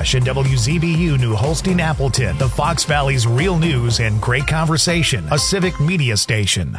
Oshkosh and WZBU New Holstein Appleton, the Fox Valley's real news and great conversation, a civic media station.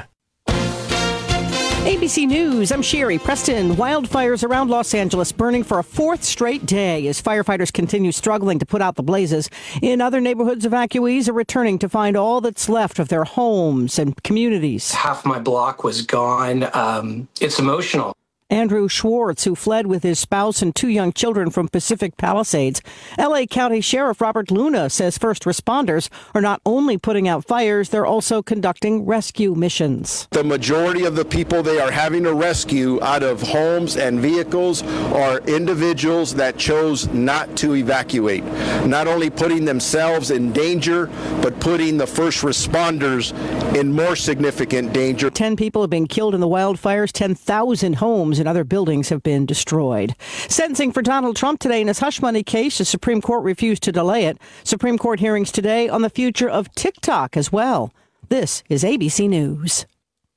ABC News, I'm Sherry Preston. Wildfires around Los Angeles burning for a fourth straight day as firefighters continue struggling to put out the blazes. In other neighborhoods, evacuees are returning to find all that's left of their homes and communities. Half my block was gone. It's emotional. Andrew Schwartz, who fled with his spouse and two young children from Pacific Palisades. L.A. County Sheriff Robert Luna says first responders are not only putting out fires, they're also conducting rescue missions. The majority of the people they are having to rescue out of homes and vehicles are individuals that chose not to evacuate, not only putting themselves in danger, but putting the first responders in more significant danger. 10 people have been killed in the wildfires. 10,000 homes and other buildings have been destroyed. Sentencing for Donald Trump today in his hush money case. The Supreme Court refused to delay it. Supreme Court hearings today on the future of TikTok as well. This is ABC News.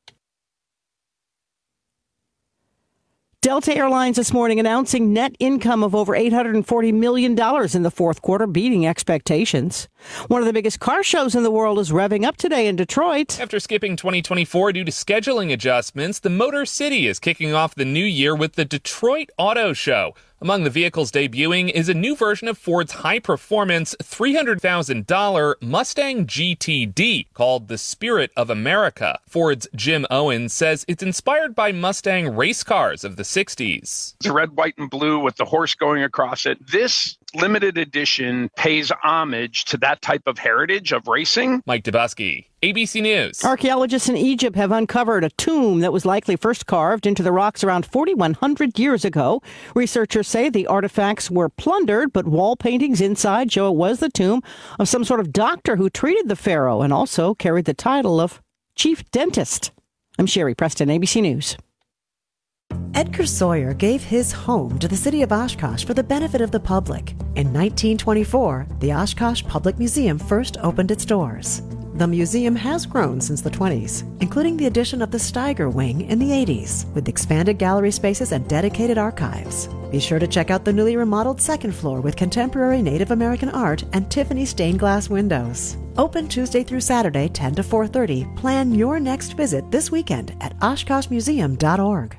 Delta Airlines this morning announcing net income of over $840 million in the fourth quarter, beating expectations. One of the biggest car shows in the world is revving up today in Detroit. After skipping 2024 due to scheduling adjustments, the Motor City is kicking off the new year with the Detroit Auto Show. Among the vehicles debuting is a new version of Ford's high-performance $300,000 Mustang GTD called the Spirit of America. Ford's Jim Owens says it's inspired by Mustang race cars of the 60s. It's red, white, and blue with the horse going across it. This limited edition pays homage to that type of heritage of racing. Mike Dubusky, ABC News. Archaeologists in Egypt have uncovered a tomb that was likely first carved into the rocks around 4,100 years ago. Researchers say the artifacts were plundered, but wall paintings inside show it was the tomb of some sort of doctor who treated the pharaoh and also carried the title of chief dentist. I'm Sherry Preston, ABC News. Edgar Sawyer gave his home to the city of Oshkosh for the benefit of the public. In 1924, the Oshkosh Public Museum first opened its doors. The museum has grown since the 20s, including the addition of the Steiger Wing in the 80s, with expanded gallery spaces and dedicated archives. Be sure to check out the newly remodeled second floor with contemporary Native American art and Tiffany stained glass windows. Open Tuesday through Saturday, 10 to 4:30. Plan your next visit this weekend at OshkoshMuseum.org.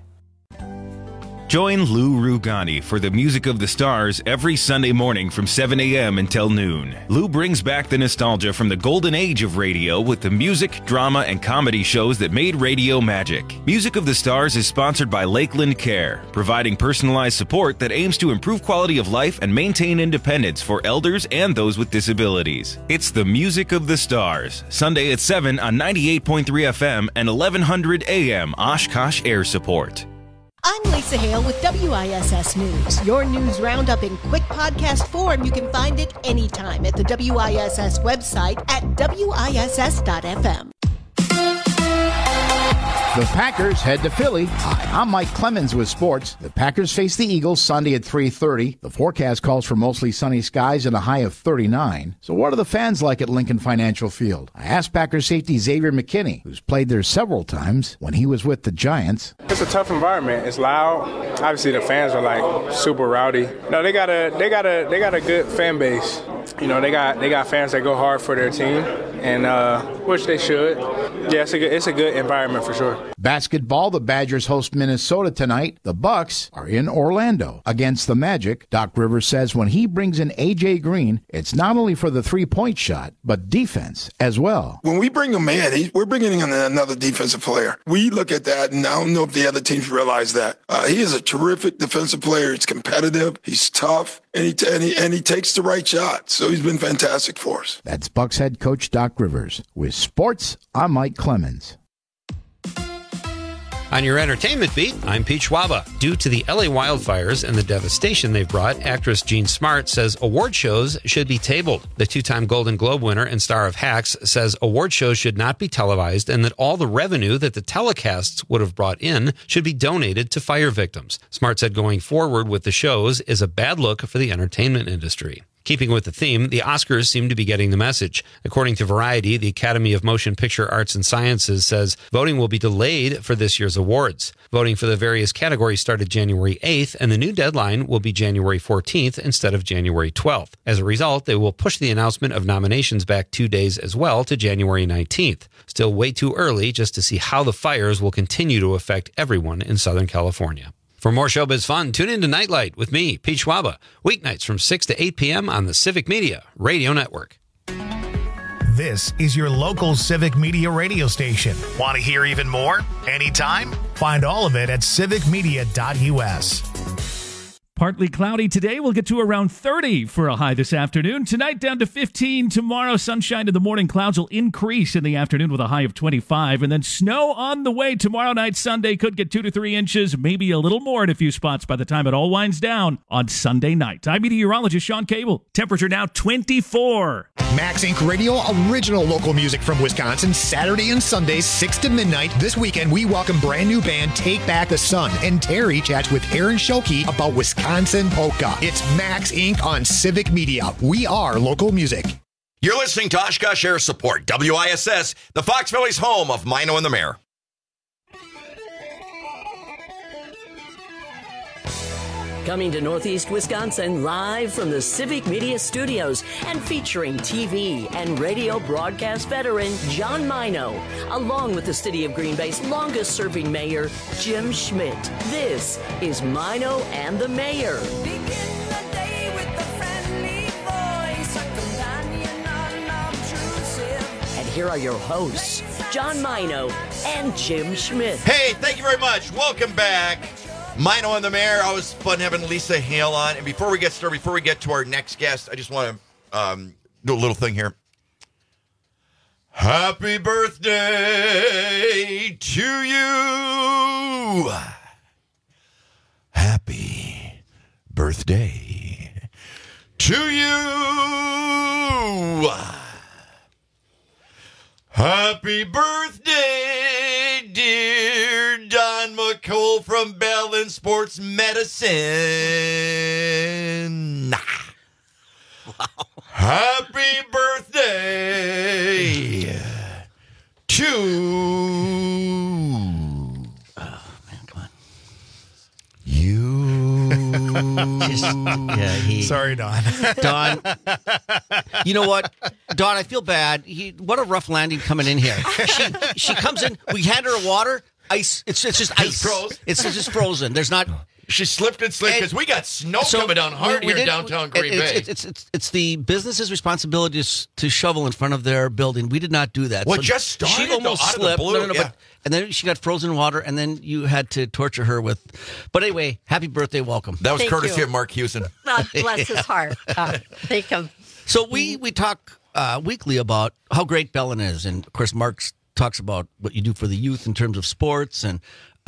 Join Lou Rugani for the Music of the Stars every Sunday morning from 7 a.m. until noon. Lou brings back the nostalgia from the golden age of radio with the music, drama, and comedy shows that made radio magic. Music of the Stars is sponsored by Lakeland Care, providing personalized support that aims to improve quality of life and maintain independence for elders and those with disabilities. It's the Music of the Stars, Sunday at 7 on 98.3 FM and 1100 AM Oshkosh Air Support. I'm Lisa Hale with WISS News. Your news roundup in quick podcast form. You can find it anytime at the WISS website at WISS.FM. The Packers head to Philly. Hi, I'm Mike Clemens with sports. The Packers face the Eagles Sunday at 3:30. The forecast calls for mostly sunny skies and a high of 39. So what are the fans like at Lincoln Financial Field? I asked Packers safety Xavier McKinney, who's played there several times when he was with the Giants. It's a tough environment. It's loud. Obviously the fans are like super rowdy. No, they got a good fan base. You know, they got fans that go hard for their team, and which they should. Yeah, it's a good environment for sure. Basketball, the Badgers host Minnesota tonight. The Bucks are in Orlando against the Magic. Doc Rivers says when he brings in A.J. Green, it's not only for the three-point shot, but defense as well. When we bring him in, we're bringing in another defensive player. We look at that, and I don't know if the other teams realize that. He is a terrific defensive player. He's competitive. He's tough, and he takes the right shot. So he's been fantastic for us. That's Bucks head coach Doc Rivers. With sports, I'm Mike Clemens. On your entertainment beat, I'm Pete Schwaba. Due to the LA wildfires and the devastation they've brought, actress Jean Smart says award shows should be tabled. The two-time Golden Globe winner and star of Hacks says award shows should not be televised and that all the revenue that the telecasts would have brought in should be donated to fire victims. Smart said going forward with the shows is a bad look for the entertainment industry. Keeping with the theme, the Oscars seem to be getting the message. According to Variety, the Academy of Motion Picture Arts and Sciences says voting will be delayed for this year's awards. Voting for the various categories started January 8th, and the new deadline will be January 14th instead of January 12th. As a result, they will push the announcement of nominations back 2 days as well to January 19th. Still way too early just to see how the fires will continue to affect everyone in Southern California. For more showbiz fun, tune in to Nightlight with me, Pete Schwaba, weeknights from 6 to 8 p.m. on the Civic Media Radio Network. This is your local Civic Media radio station. Want to hear even more? Anytime? Find all of it at civicmedia.us. Partly cloudy today. We'll get to around 30 for a high this afternoon. Tonight down to 15. Tomorrow, sunshine in the morning. Clouds will increase in the afternoon with a high of 25. And then snow on the way tomorrow night. Sunday could get 2 to 3 inches, maybe a little more in a few spots by the time it all winds down on Sunday night. I'm meteorologist Sean Cable. Temperature now 24. Max Inc. Radio, original local music from Wisconsin, Saturday and Sundays, 6 to midnight. This weekend, we welcome brand new band Take Back the Sun, and Terry chats with Aaron Schokey about Wisconsin polka. It's Max Inc. on Civic Media. We are local music. You're listening to Oshkosh Air Support, WISS, the Fox Valley's home of Mino and the Mayor. Coming to Northeast Wisconsin live from the Civic Media Studios and featuring TV and radio broadcast veteran John Mino, along with the City of Green Bay's longest-serving mayor, Jim Schmidt. This is Mino and the Mayor. And here are your hosts, John Mino and Jim Schmidt. Hey, thank you very much. Welcome back. Mino and the Mayor. Always fun having Lisa Hale on. And before we get started, before we get to our next guest, I just want to do a little thing here. Happy birthday to you. Happy birthday to you. Happy birthday, dear Don McCole from Bell and Sports Medicine. Wow. Happy birthday to... Oh, man, come on. You. Sorry, Don. Don, you know what? Don, I feel bad. What a rough landing coming in here. She comes in. We hand her water. Ice. It's just ice. It's just frozen. There's not. She slipped and slid because we got snow coming down hard here in downtown Green Bay. It's the business's responsibility to shovel in front of their building. We did not do that. Well, so just started. She almost slipped. Blue, but, and then she got frozen water, and then you had to torture her with. But anyway, happy birthday, welcome. That was courtesy of Mark Hewson. God bless his heart. Thank him. So we talk weekly about how great Bellin is, and of course, Mark talks about what you do for the youth in terms of sports, and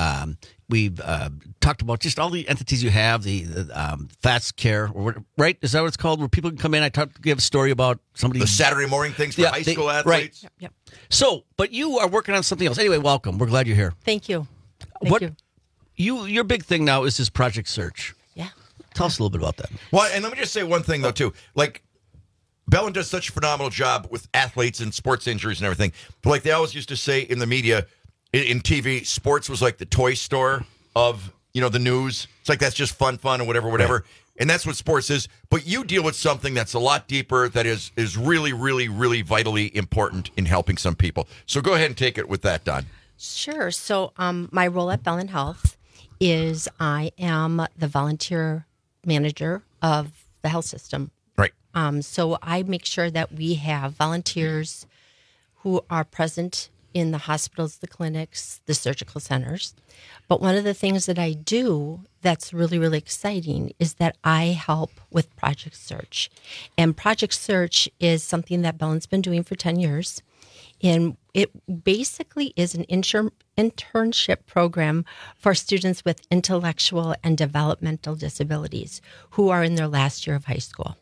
we've talked about just all the entities you have, the Fast Care, right? Is that what it's called? Where people can come in. Give a story about somebody. The Saturday morning things for high school athletes. Right. Yep. So, but you are working on something else. Anyway, welcome. We're glad you're here. Thank you. Thank you. Your big thing now is this Project Search. Yeah. Tell us a little bit about that. Well, and let me just say one thing, though, too. Like, Bellin does such a phenomenal job with athletes and sports injuries and everything. But like they always used to say in the media, in TV, sports was like the toy store of, the news. It's like that's just fun and whatever. Right. And that's what sports is. But you deal with something that's a lot deeper that is really, really, really vitally important in helping some people. So go ahead and take it with that, Don. Sure. So my role at Bellin Health is I am the volunteer manager of the health system. Right. So I make sure that we have volunteers who are present in the hospitals, the clinics, the surgical centers. But one of the things that I do that's really, really exciting is that I help with Project Search. And Project Search is something that Bellin's been doing for 10 years. And it basically is an internship program for students with intellectual and developmental disabilities who are in their last year of high school.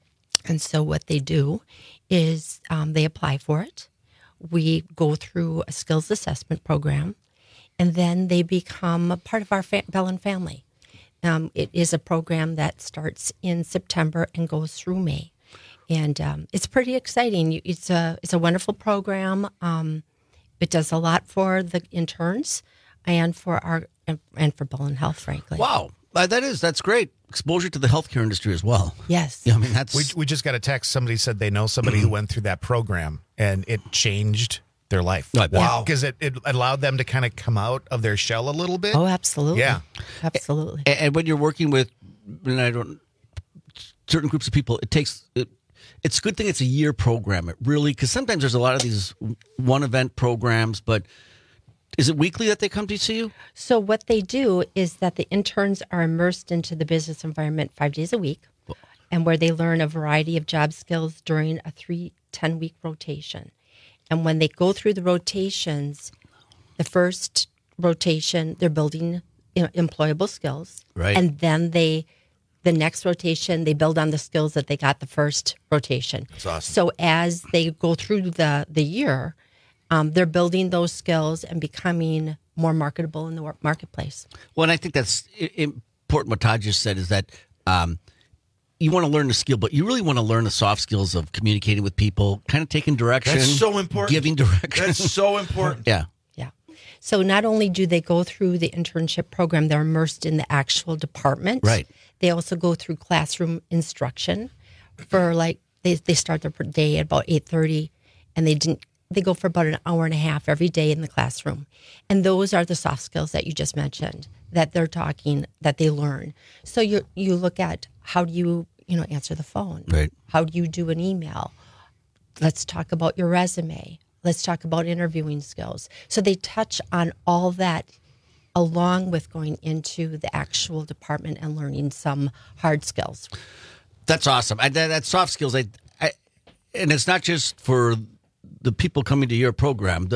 And so what they do is they apply for it. We go through a skills assessment program, and then they become a part of our Bellin family. It is a program that starts in September and goes through May. And it's pretty exciting. It's a wonderful program. It does a lot for the interns and for Bellin Health, frankly. Wow, that's great. Exposure to the healthcare industry as well. Yes. Yeah, I mean, that's... We just got a text. Somebody said they know somebody who went through that program, and it changed their life. Wow. Because it allowed them to kind of come out of their shell a little bit. Oh, absolutely. Yeah. Absolutely. And when you're working with, certain groups of people, it's a good thing it's a year program. It really, because sometimes there's a lot of these one event programs, but is it weekly that they come to see you? So what they do is that the interns are immersed into the business environment 5 days a week, and where they learn a variety of job skills during a 10-week rotation. And when they go through the rotations, the first rotation, they're building employable skills. Right. And then the next rotation, they build on the skills that they got the first rotation. That's awesome. So as they go through the year, they're building those skills and becoming more marketable in the marketplace. Well, and I think that's important what Todd just said is that you want to learn the skill, but you really want to learn the soft skills of communicating with people, kind of taking direction. That's so important. Giving direction. That's so important. Yeah. Yeah. So not only do they go through the internship program, they're immersed in the actual department. Right. They also go through classroom instruction for they start their day at about 8:30, and they go for about an hour and a half every day in the classroom. And those are the soft skills that you just mentioned that they learn. So you look at how do you answer the phone? Right. How do you do an email? Let's talk about your resume. Let's talk about interviewing skills. So they touch on all that along with going into the actual department and learning some hard skills. That's awesome. That soft skills, and it's not just for the people coming to your program.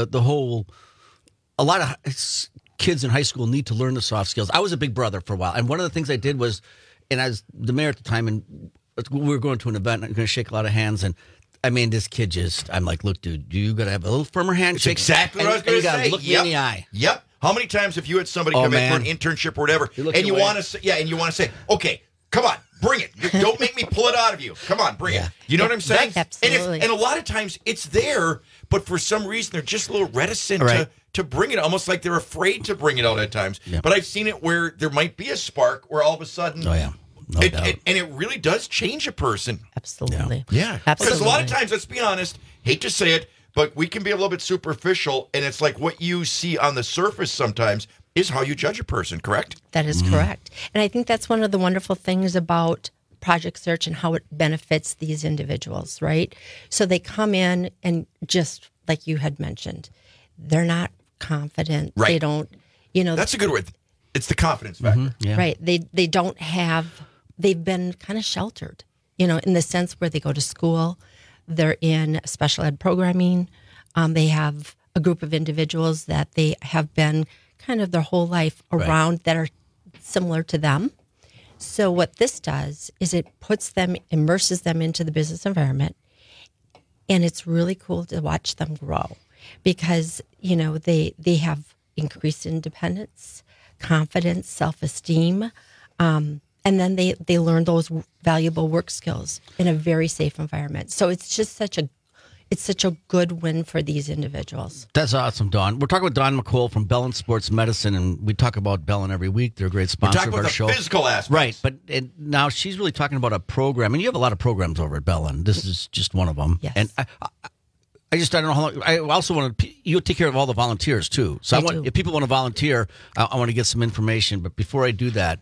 A lot of kids in high school need to learn the soft skills. I was a big brother for a while, and one of the things I did was, and I was the mayor at the time, and we were going to an event, and I'm going to shake a lot of hands, and I mean, this kid I'm like, look, dude, you got to have a little firmer handshake. That's exactly what I was going to say. You got to look me in the eye. Yep. How many times have you had somebody come in for an internship or whatever, and you want to say, okay, come on, bring it. Don't make me pull it out of you. Come on, bring it. You know what I'm saying? Absolutely. And a lot of times it's there, but for some reason they're just a little reticent to bring it, almost like they're afraid to bring it out at times. Yeah. But I've seen it where there might be a spark where all of a sudden, and it really does change a person. Absolutely. Yeah. Because a lot of times, let's be honest, hate to say it, but we can be a little bit superficial, and it's like what you see on the surface sometimes is how you judge a person, correct? That is correct. And I think that's one of the wonderful things about Project Search and how it benefits these individuals, right? So they come in and just like you had mentioned, they're not confident. Right. They don't, That's a good word. It's the confidence factor. Mm-hmm. Yeah. Right. They don't have, they've been kind of sheltered, in the sense where they go to school, they're in special ed programming. They have a group of individuals that they have been kind of their whole life around that are similar to them. So what this does is it immerses them into the business environment, and it's really cool to watch them grow because, they have increased independence, confidence, self-esteem, and then they learn those valuable work skills in a very safe environment. So it's just such a good win for these individuals. That's awesome, Dawn. We're talking with Dawn McCole from Bellin Sports Medicine, and we talk about Bellin every week. They're a great sponsor of our show. Physical aspects. Right, but now she's really talking about a program, and you have a lot of programs over at Bellin. This is just one of them. Yes. And I don't know how long. I also want to. You take care of all the volunteers too. So if people want to volunteer, I want to get some information. But before I do that,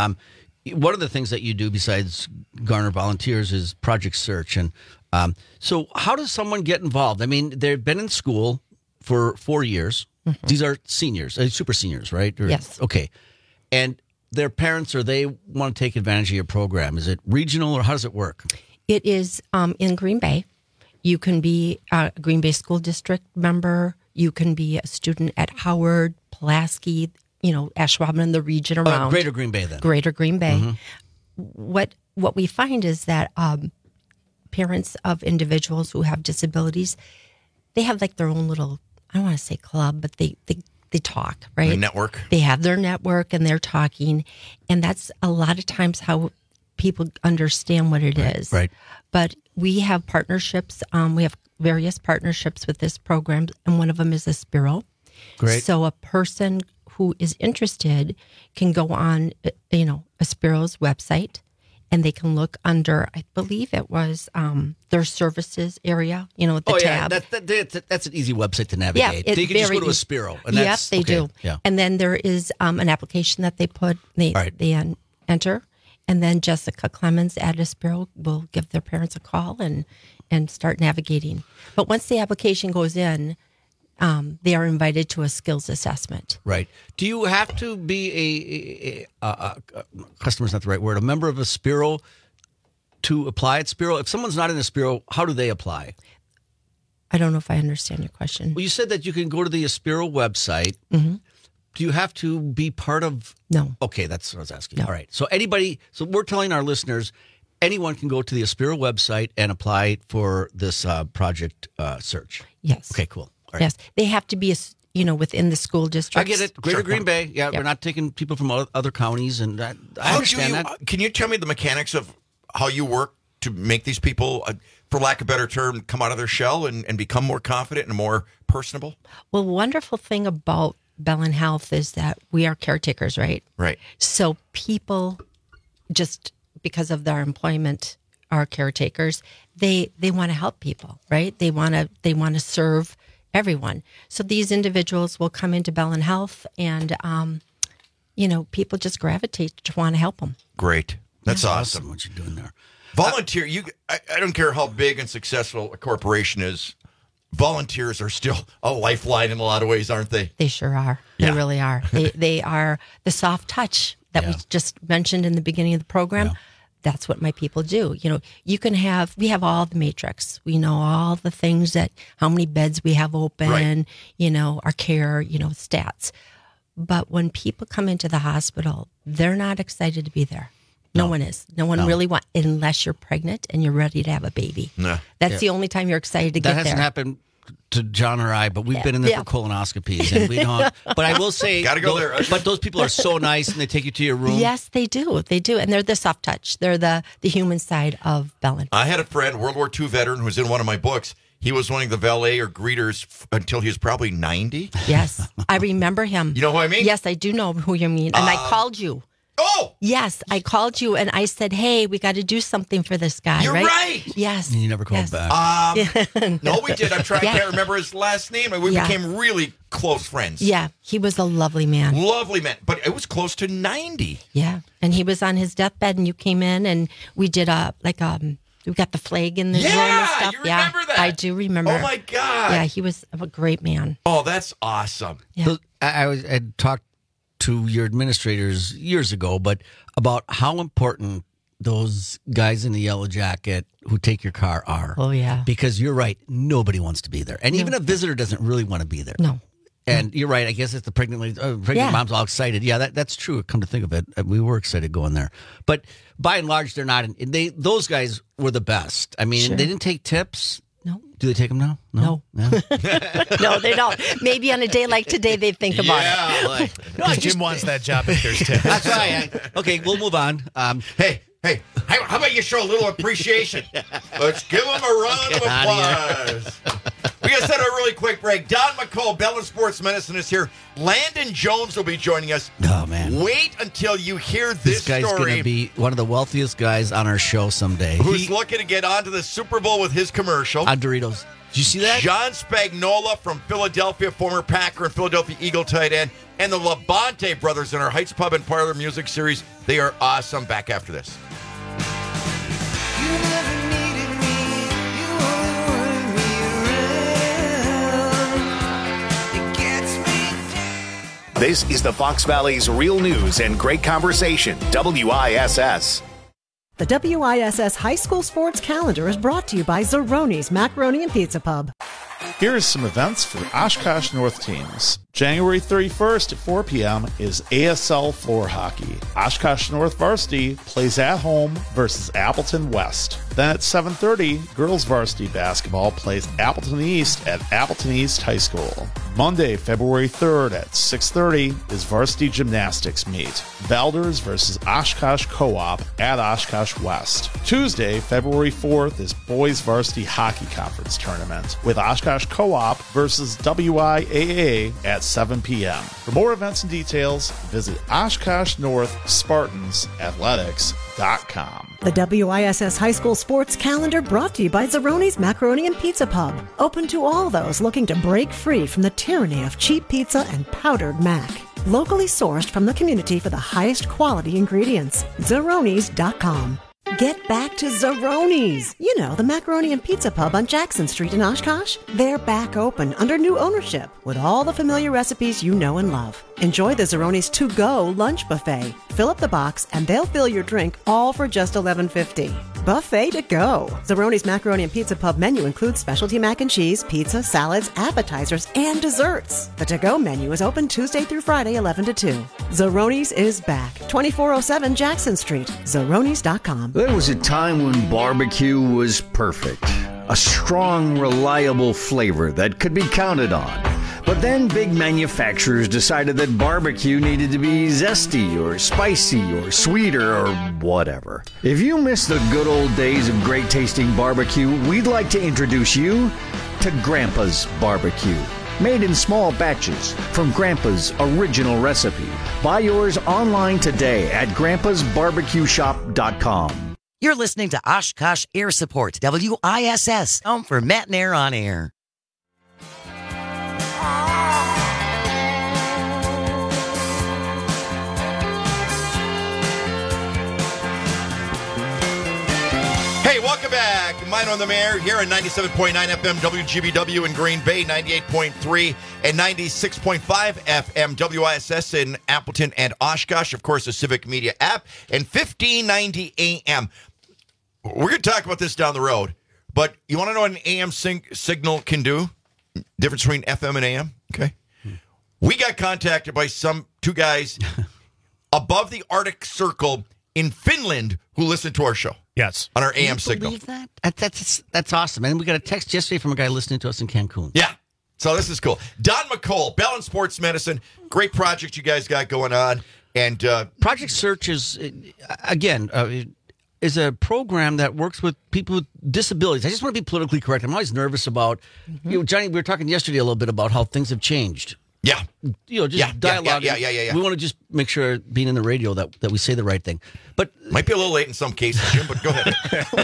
one of the things that you do besides garner volunteers is Project Search. And so how does someone get involved? I mean, they've been in school for 4 years. Mm-hmm. These are seniors, super seniors, right? Yes. Okay. And their parents, or they want to take advantage of your program. Is it regional, or how does it work? It is in Green Bay. You can be a Green Bay School District member. You can be a student at Howard, Pulaski, Ashwaubenon, the region around. Greater Green Bay, then. Greater Green Bay. Mm-hmm. What we find is that parents of individuals who have disabilities, they have like their own little, I don't want to say club, but they they talk, right? The network. They have their network and they're talking. And that's a lot of times how people understand what it is. Right. But we have partnerships. We have various partnerships with this program, and one of them is Aspiro. Great. So a person who is interested can go on, Aspiro's website, and they can look under, I believe it was their services area, the tab. That's an easy website to navigate. Yeah, they can just go to Aspiro. And yep, they do. Yeah. And then there is an application that they enter, and then Jessica Clemens at Aspiro will give their parents a call and start navigating. But once the application goes in, they are invited to a skills assessment. Right. Do you have to be a customer's not the right word, a member of Aspiro to apply at Aspiro? If someone's not in Aspiro, how do they apply? I don't know if I understand your question. Well, you said that you can go to the Aspiro website. Mm-hmm. Do you have to be part of? No. Okay, that's what I was asking. No. All right. So we're telling our listeners, anyone can go to the Aspiro website and apply for this project search. Yes. Okay, cool. All right. Yes. They have to be, within the school district. I get it. Greater Green Bay. Yeah, we're not taking people from other counties, and I understand that. Can you tell me the mechanics of how you work to make these people, for lack of a better term, come out of their shell and become more confident and more personable? Well, wonderful thing about Bellin Health is that we are caretakers, right? Right. So people, just because of their employment, are caretakers. They want to help people, right? They want to serve everyone. So these individuals will come into Bellin Health, and people just gravitate to want to help them. Great. That's awesome. What you're doing there. Volunteer. I don't care how big and successful a corporation is. Volunteers are still a lifeline in a lot of ways, aren't they? They sure are. Yeah. They really are. They are the soft touch that we just mentioned in the beginning of the program. Yeah. That's what my people do. We have all the matrix. We know all the things how many beds we have open, right. Our care, stats. But when people come into the hospital, they're not excited to be there. No one is. No one really wants, unless you're pregnant and you're ready to have a baby. No. That's the only time you're excited to get there. That hasn't happened to John or I, but we've been in there for colonoscopies, and we don't. But I will say, gotta go there. But those people are so nice, and they take you to your room. Yes, they do. They do, and they're the soft touch. They're the human side of Bellin. I had a friend, World War II veteran, who was in one of my books. He was one of the valet or greeters until he was probably 90. Yes, I remember him. You know who I mean? Yes, I do know who you mean, and I called you. Oh! Yes, I called you and I said, hey, we got to do something for this guy, You're right. Yes. And you never called back. No, we did. I can't remember his last name. We became really close friends. Yeah, he was a lovely man. Lovely man, but it was close to 90. Yeah, and he was on his deathbed, and you came in and we did we got the flag in the room and stuff. You remember that? I do remember. Oh, my God. Yeah, he was a great man. Oh, that's awesome. Yeah. So I talked to your administrators years ago, but about how important those guys in the yellow jacket who take your car are. Oh, yeah. Because you're right, nobody wants to be there. And even a visitor doesn't really want to be there. No. And you're right, I guess it's the pregnant mom's all excited. Yeah, that's true, come to think of it. We were excited going there. But by and large, they're not. Those guys were the best. I mean, they didn't take tips. No. Do they take them now? No. No, they don't. Maybe on a day like today, they think about it. No, Jim wants that job if there's tips. That's right. Okay, we'll move on. Hey, how about you show a little appreciation? Let's give them a round of applause. We got to set a really quick break. Don McCall, Bellin Sports Medicine, is here. Landon Jones will be joining us. Oh, man. Wait until you hear this guy's story. going to be one of the wealthiest guys on our show someday. Who's looking to get onto the Super Bowl with his commercial. On Doritos. Did you see that? John Spagnola from Philadelphia, former Packer and Philadelphia Eagle tight end, and the Labonte brothers in our Heights Pub and Parlor music series. They are awesome. Back after this. This is the Fox Valley's Real News and Great Conversation, WISS. The WISS High School Sports Calendar is brought to you by Zeroni's Macaroni and Pizza Pub. Here are some events for the Oshkosh North teams. January 31st at 4 p.m. is ASL floor hockey. Oshkosh North varsity plays at home versus Appleton West. Then at 7:30, girls varsity basketball plays Appleton East at Appleton East High School. Monday, February 3rd at 6:30 is varsity gymnastics meet. Balders versus Oshkosh Co-op at Oshkosh West. Tuesday, February 4th is boys varsity hockey conference tournament with Oshkosh Co-op versus WIAA at 7 p.m. For more events and details, visit Oshkosh North Spartans Athletics.com. The WISS High School Sports Calendar brought to you by Zeroni's Macaroni and Pizza Pub. Open to all those looking to break free from the tyranny of cheap pizza and powdered mac. Locally sourced from the community for the highest quality ingredients. Zeronis.com. Get back to Zeroni's. You know, the Macaroni and Pizza Pub on Jackson Street in Oshkosh. They're back open under new ownership with all the familiar recipes you know and love. Enjoy the Zeroni's To-Go lunch buffet. Fill up the box and they'll fill your drink all for just $11.50. Buffet to go. Zeroni's Macaroni and Pizza Pub menu includes specialty mac and cheese, pizza, salads, appetizers, and desserts. The to-go menu is open Tuesday through Friday, 11 to 2. Zeroni's is back. 2407 Jackson Street. Zeronis.com. There was a time when barbecue was perfect. A strong, reliable flavor that could be counted on. But then big manufacturers decided that barbecue needed to be zesty or spicy or sweeter or whatever. If you miss the good old days of great tasting barbecue, we'd like to introduce you to Grandpa's Barbecue. Made in small batches from Grandpa's original recipe. Buy yours online today at grandpasbarbecueshop.com. You're listening to Oshkosh Air Support, WISS, home for Matt and Air on Air. Hey, welcome back. Mine on the Mayor here on 97.9 FM WGBW in Green Bay, 98.3 and 96.5 FM WISS in Appleton and Oshkosh. Of course, the Civic Media app and 1590 AM. We're going to talk about this down the road, but you want to know what an AM signal can do? Difference between FM and AM? Okay. We got contacted by two guys above the Arctic Circle in Finland who listen to our show. Yes. On our AM signal. Believe that? That's awesome. And we got a text yesterday from a guy listening to us in Cancun. Yeah. So this is cool. Don McCall, Bell and Sports Medicine. Great project you guys got going on. And Project Search is, again, is a program that works with people with disabilities. I just want to be politically correct. I'm always nervous about, Johnny, we were talking yesterday a little bit about how things have changed. Yeah. Dialogue. Yeah. We want to just make sure, being in the radio, that we say the right thing. But might be a little late in some cases, Jim, but go ahead.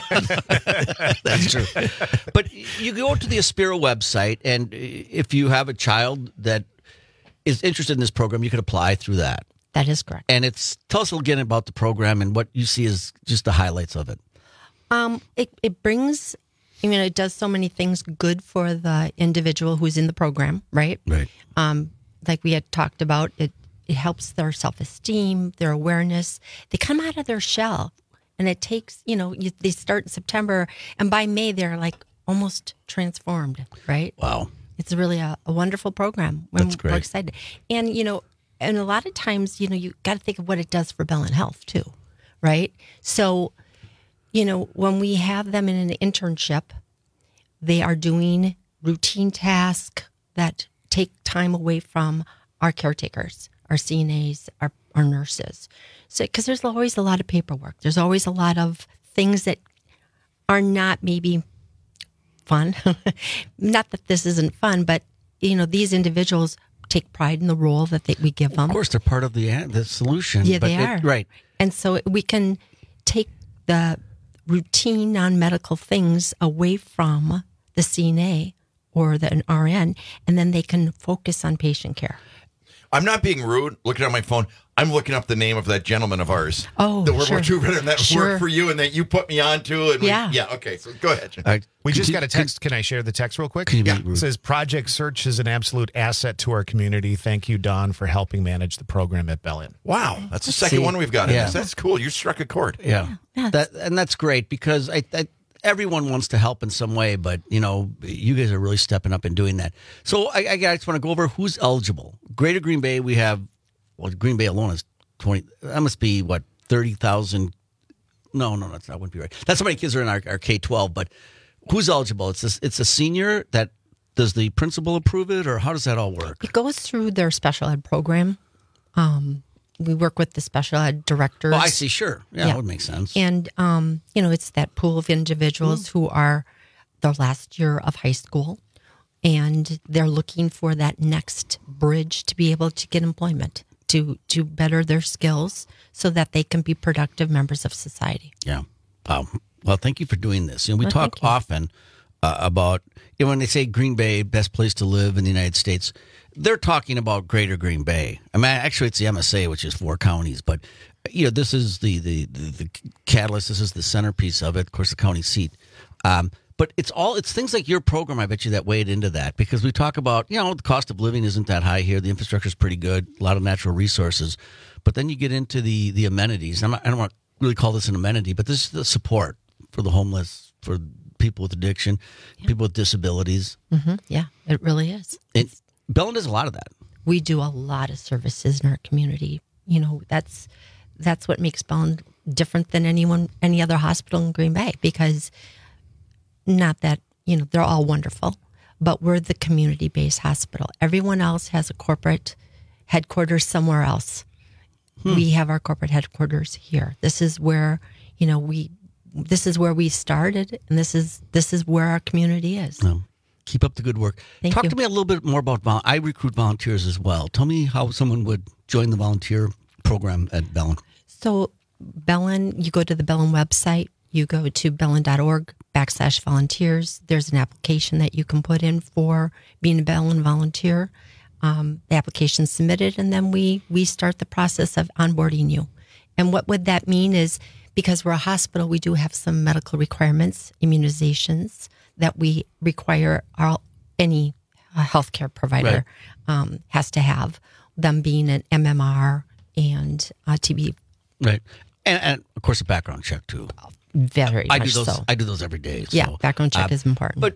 That's true. But you go to the Aspira website, and if you have a child that is interested in this program, you could apply through that. That is correct. And tell us again about the program and what you see as just the highlights of it. It brings, it does so many things good for the individual who's in the program, right? Right. Like we had talked about, it helps their self-esteem, their awareness. They come out of their shell, and it takes, they start in September, and by May, they're like almost transformed, right? Wow. It's really a wonderful program. That's great. We're excited. And, and a lot of times, you got to think of what it does for Bell and Health too, right? So, when we have them in an internship, they are doing routine tasks that take time away from our caretakers, our CNAs, our nurses. So, because there's always a lot of paperwork. There's always a lot of things that are not maybe fun. Not that this isn't fun, but, these individuals take pride in the role that we give them. Of course, they're part of the solution. Yeah, they are. Right. And so we can take the routine non-medical things away from the CNA or an RN, and then they can focus on patient care. I'm not being rude. Looking at my phone, I'm looking up the name of that gentleman of ours. Oh, that sure. That worked for you and that you put me on to. And okay, so go ahead, Jim. We just got a text. Can I share the text real quick? It says, Project Search is an absolute asset to our community. Thank you, Don, for helping manage the program at Bell-In. Wow, that's the second one we've got in this. That's cool. You struck a chord. Yeah. That's great, because everyone wants to help in some way, but, you guys are really stepping up and doing that. So I just want to go over who's eligible. Greater Green Bay, we have, Green Bay alone is 20, that must be, 30,000 No, that wouldn't be right. That's how many kids are in our K-12. But who's eligible? It's a senior that. Does the principal approve it, or how does that all work? It goes through their special ed program. We work with the special ed directors. Oh, I see. Sure. Yeah, that would make sense. And, it's that pool of individuals who are their last year of high school, and they're looking for that next bridge to be able to get employment, to better their skills so that they can be productive members of society. Yeah. Well, thank you for doing this. We talk often about, when they say Green Bay, best place to live in the United States, they're talking about Greater Green Bay. I mean, actually, it's the MSA, which is 4 counties, but this is the catalyst. This is the centerpiece of it. Of course, the county seat. But it's things like your program, I bet you, that weighed into that, because we talk about, the cost of living isn't that high here. The infrastructure is pretty good, a lot of natural resources. But then you get into the amenities. I don't want to really call this an amenity, but this is the support for the homeless, for people with addiction, people with disabilities. Mm-hmm. Yeah, it really is. Bellin does a lot of that. We do a lot of services in our community. That's what makes Bellin different than any other hospital in Green Bay, because not that, they're all wonderful, but we're the community-based hospital. Everyone else has a corporate headquarters somewhere else. We have our corporate headquarters here. This is where, this is where we started, and this is where our community is. Keep up the good work. Talk to me a little bit more about I recruit volunteers as well. Tell me how someone would join the volunteer program at Bellin. So Bellin, you go to the Bellin website. You go to bellin.org/volunteers. There's an application that you can put in for being a Bellin volunteer. The application's submitted, and then we start the process of onboarding you. And what would that mean is, because we're a hospital, we do have some medical requirements, immunizations that we require any healthcare provider has to have, them being an MMR and TB. Right. And of course, a background check, too. Very I much do those, so. I do those every day. So, yeah, background check is important. But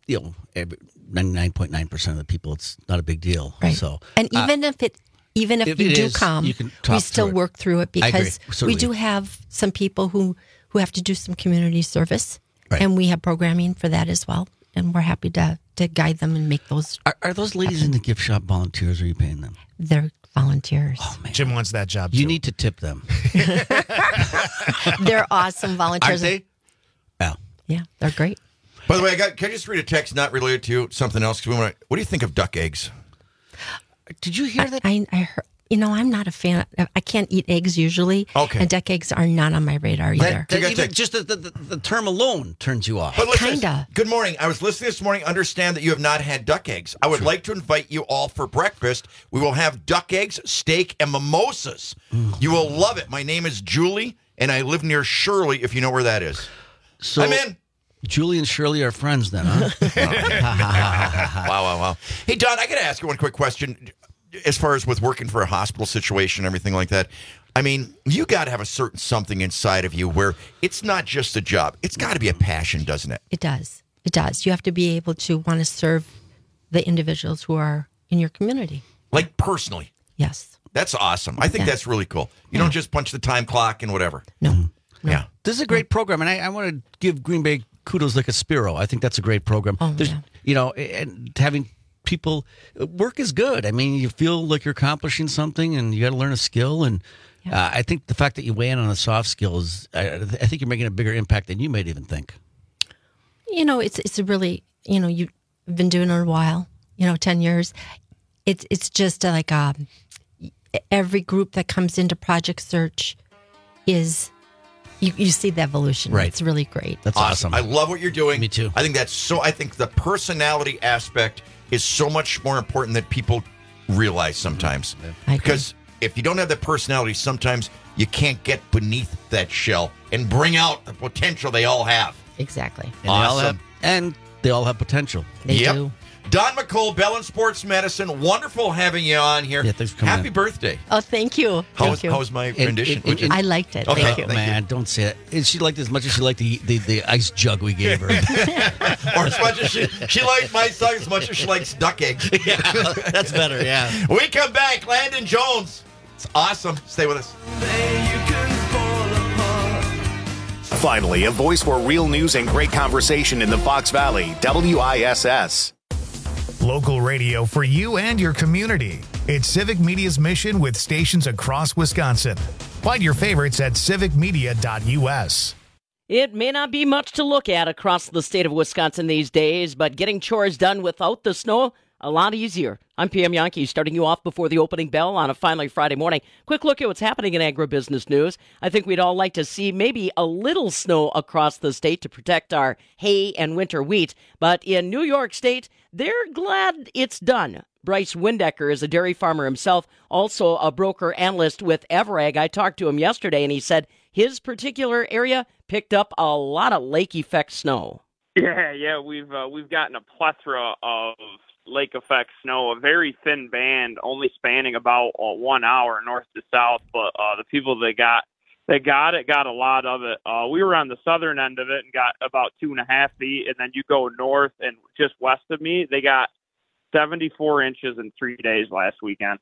99.9% of the people, it's not a big deal. Right. So, and even if you do come, we still work through it, because we do have some people who have to do some community service, and we have programming for that as well. And we're happy to guide them and make those. Are those ladies in the gift shop volunteers, or are you paying them? They're volunteers. Oh, man. Jim wants that job, You too. need to tip them. They're awesome volunteers. Are they? Yeah, they're great. By the way, can I just read a text not related to something else? What do you think of duck eggs? Did you hear that? I heard. I'm not a fan. I can't eat eggs usually. Okay. And duck eggs are not on my radar either. Even just the term alone turns you off. But listen, Kinda. Good morning. I was listening this morning. Understand that you have not had duck eggs. I would like to invite you all for breakfast. We will have duck eggs, steak, and mimosas. You will love it. My name is Julie, and I live near Shirley, if you know where that is. So I'm in. Julie and Shirley are friends then, huh? Wow. Hey, Don, I got to ask you one quick question. As far as with working for a hospital situation and everything like that, I mean, you got to have a certain something inside of you where it's not just a job. It's got to be a passion, doesn't it? It does. It does. You have to be able to want to serve the individuals who are in your community. Like personally. Yes. That's awesome. I think that's really cool. You don't just punch the time clock and whatever. No. Yeah. This is a great program, and I want to give Green Bay kudos like a Spiro. I think that's a great program. And having people, work is good. I mean, you feel like you're accomplishing something, and you got to learn a skill. And I think the fact that you weigh in on the soft skills, I think you're making a bigger impact than you might even think. It's a really, you've been doing it a while. 10 years. It's just like every group that comes into Project Search is. You see the evolution. Right. It's really great. That's awesome. I love what you're doing. Me too. I think I think the personality aspect is so much more important than people realize sometimes. Because if you don't have the personality, sometimes you can't get beneath that shell and bring out the potential they all have. Exactly. And they all have potential. They do. Don McCole, Bellin Sports Medicine. Wonderful having you on here. Yeah, thanks for coming Happy birthday. Oh, How thank you. was my rendition? I liked it. Okay, Thank you. Man, don't say it. And she liked it as much as she liked the ice jug we gave her. Or as much as she likes my son as much as she likes duck eggs. Yeah, that's better, yeah. We come back. Landon Jones. It's awesome. Stay with us. Finally, a voice for real news and great conversation in the Fox Valley, WISS. Local radio for you and your community. It's Civic Media's mission with stations across Wisconsin. Find your favorites at civicmedia.us. It may not be much to look at across the state of Wisconsin these days, but getting chores done without the snow, a lot easier. I'm PM Yankee, starting you off before the opening bell on a finally Friday morning. Quick look at what's happening in agribusiness news. I think we'd all like to see maybe a little snow across the state to protect our hay and winter wheat. But in New York State, they're glad it's done. Bryce Windecker is a dairy farmer himself, also a broker analyst with Everag. I talked to him yesterday, and he said his particular area picked up a lot of lake effect snow. Yeah, we've gotten a plethora of lake effect snow, a very thin band, only spanning about 1 hour north to south. But the people that got a lot of it. We were on the southern end of it and got about 2.5 feet, and then you go north and just west of me, they got 74 inches in 3 days last weekend.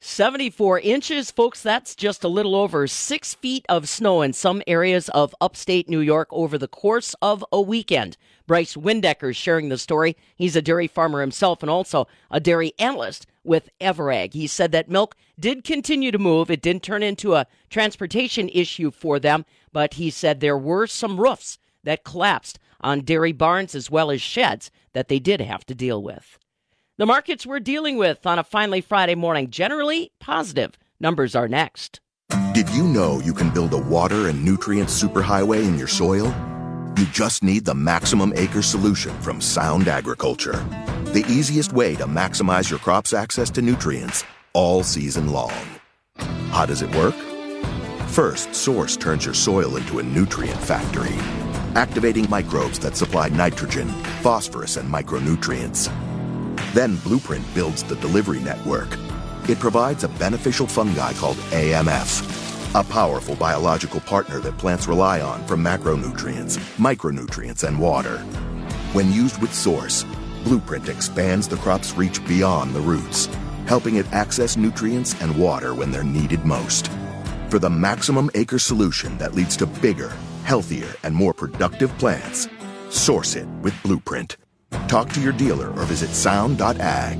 74 inches, folks, that's just a little over 6 feet of snow in some areas of upstate New York over the course of a weekend. Bryce Windecker is sharing the story. He's a dairy farmer himself and also a dairy analyst with Everag. He said that milk did continue to move. It didn't turn into a transportation issue for them, but he said there were some roofs that collapsed on dairy barns as well as sheds that they did have to deal with. The markets we're dealing with on a finally Friday morning, generally positive. Numbers are next. Did you know you can build a water and nutrient superhighway in your soil? You just need the Maximum Acre solution from Sound Agriculture. The easiest way to maximize your crop's access to nutrients all season long. How does it work? First, Source turns your soil into a nutrient factory, activating microbes that supply nitrogen, phosphorus, and micronutrients. Then Blueprint builds the delivery network. It provides a beneficial fungi called AMF, a powerful biological partner that plants rely on for macronutrients, micronutrients, and water. When used with Source, Blueprint expands the crop's reach beyond the roots, helping it access nutrients and water when they're needed most. For the Maximum Acre solution that leads to bigger, healthier, and more productive plants, source it with Blueprint. Talk to your dealer or visit sound.ag.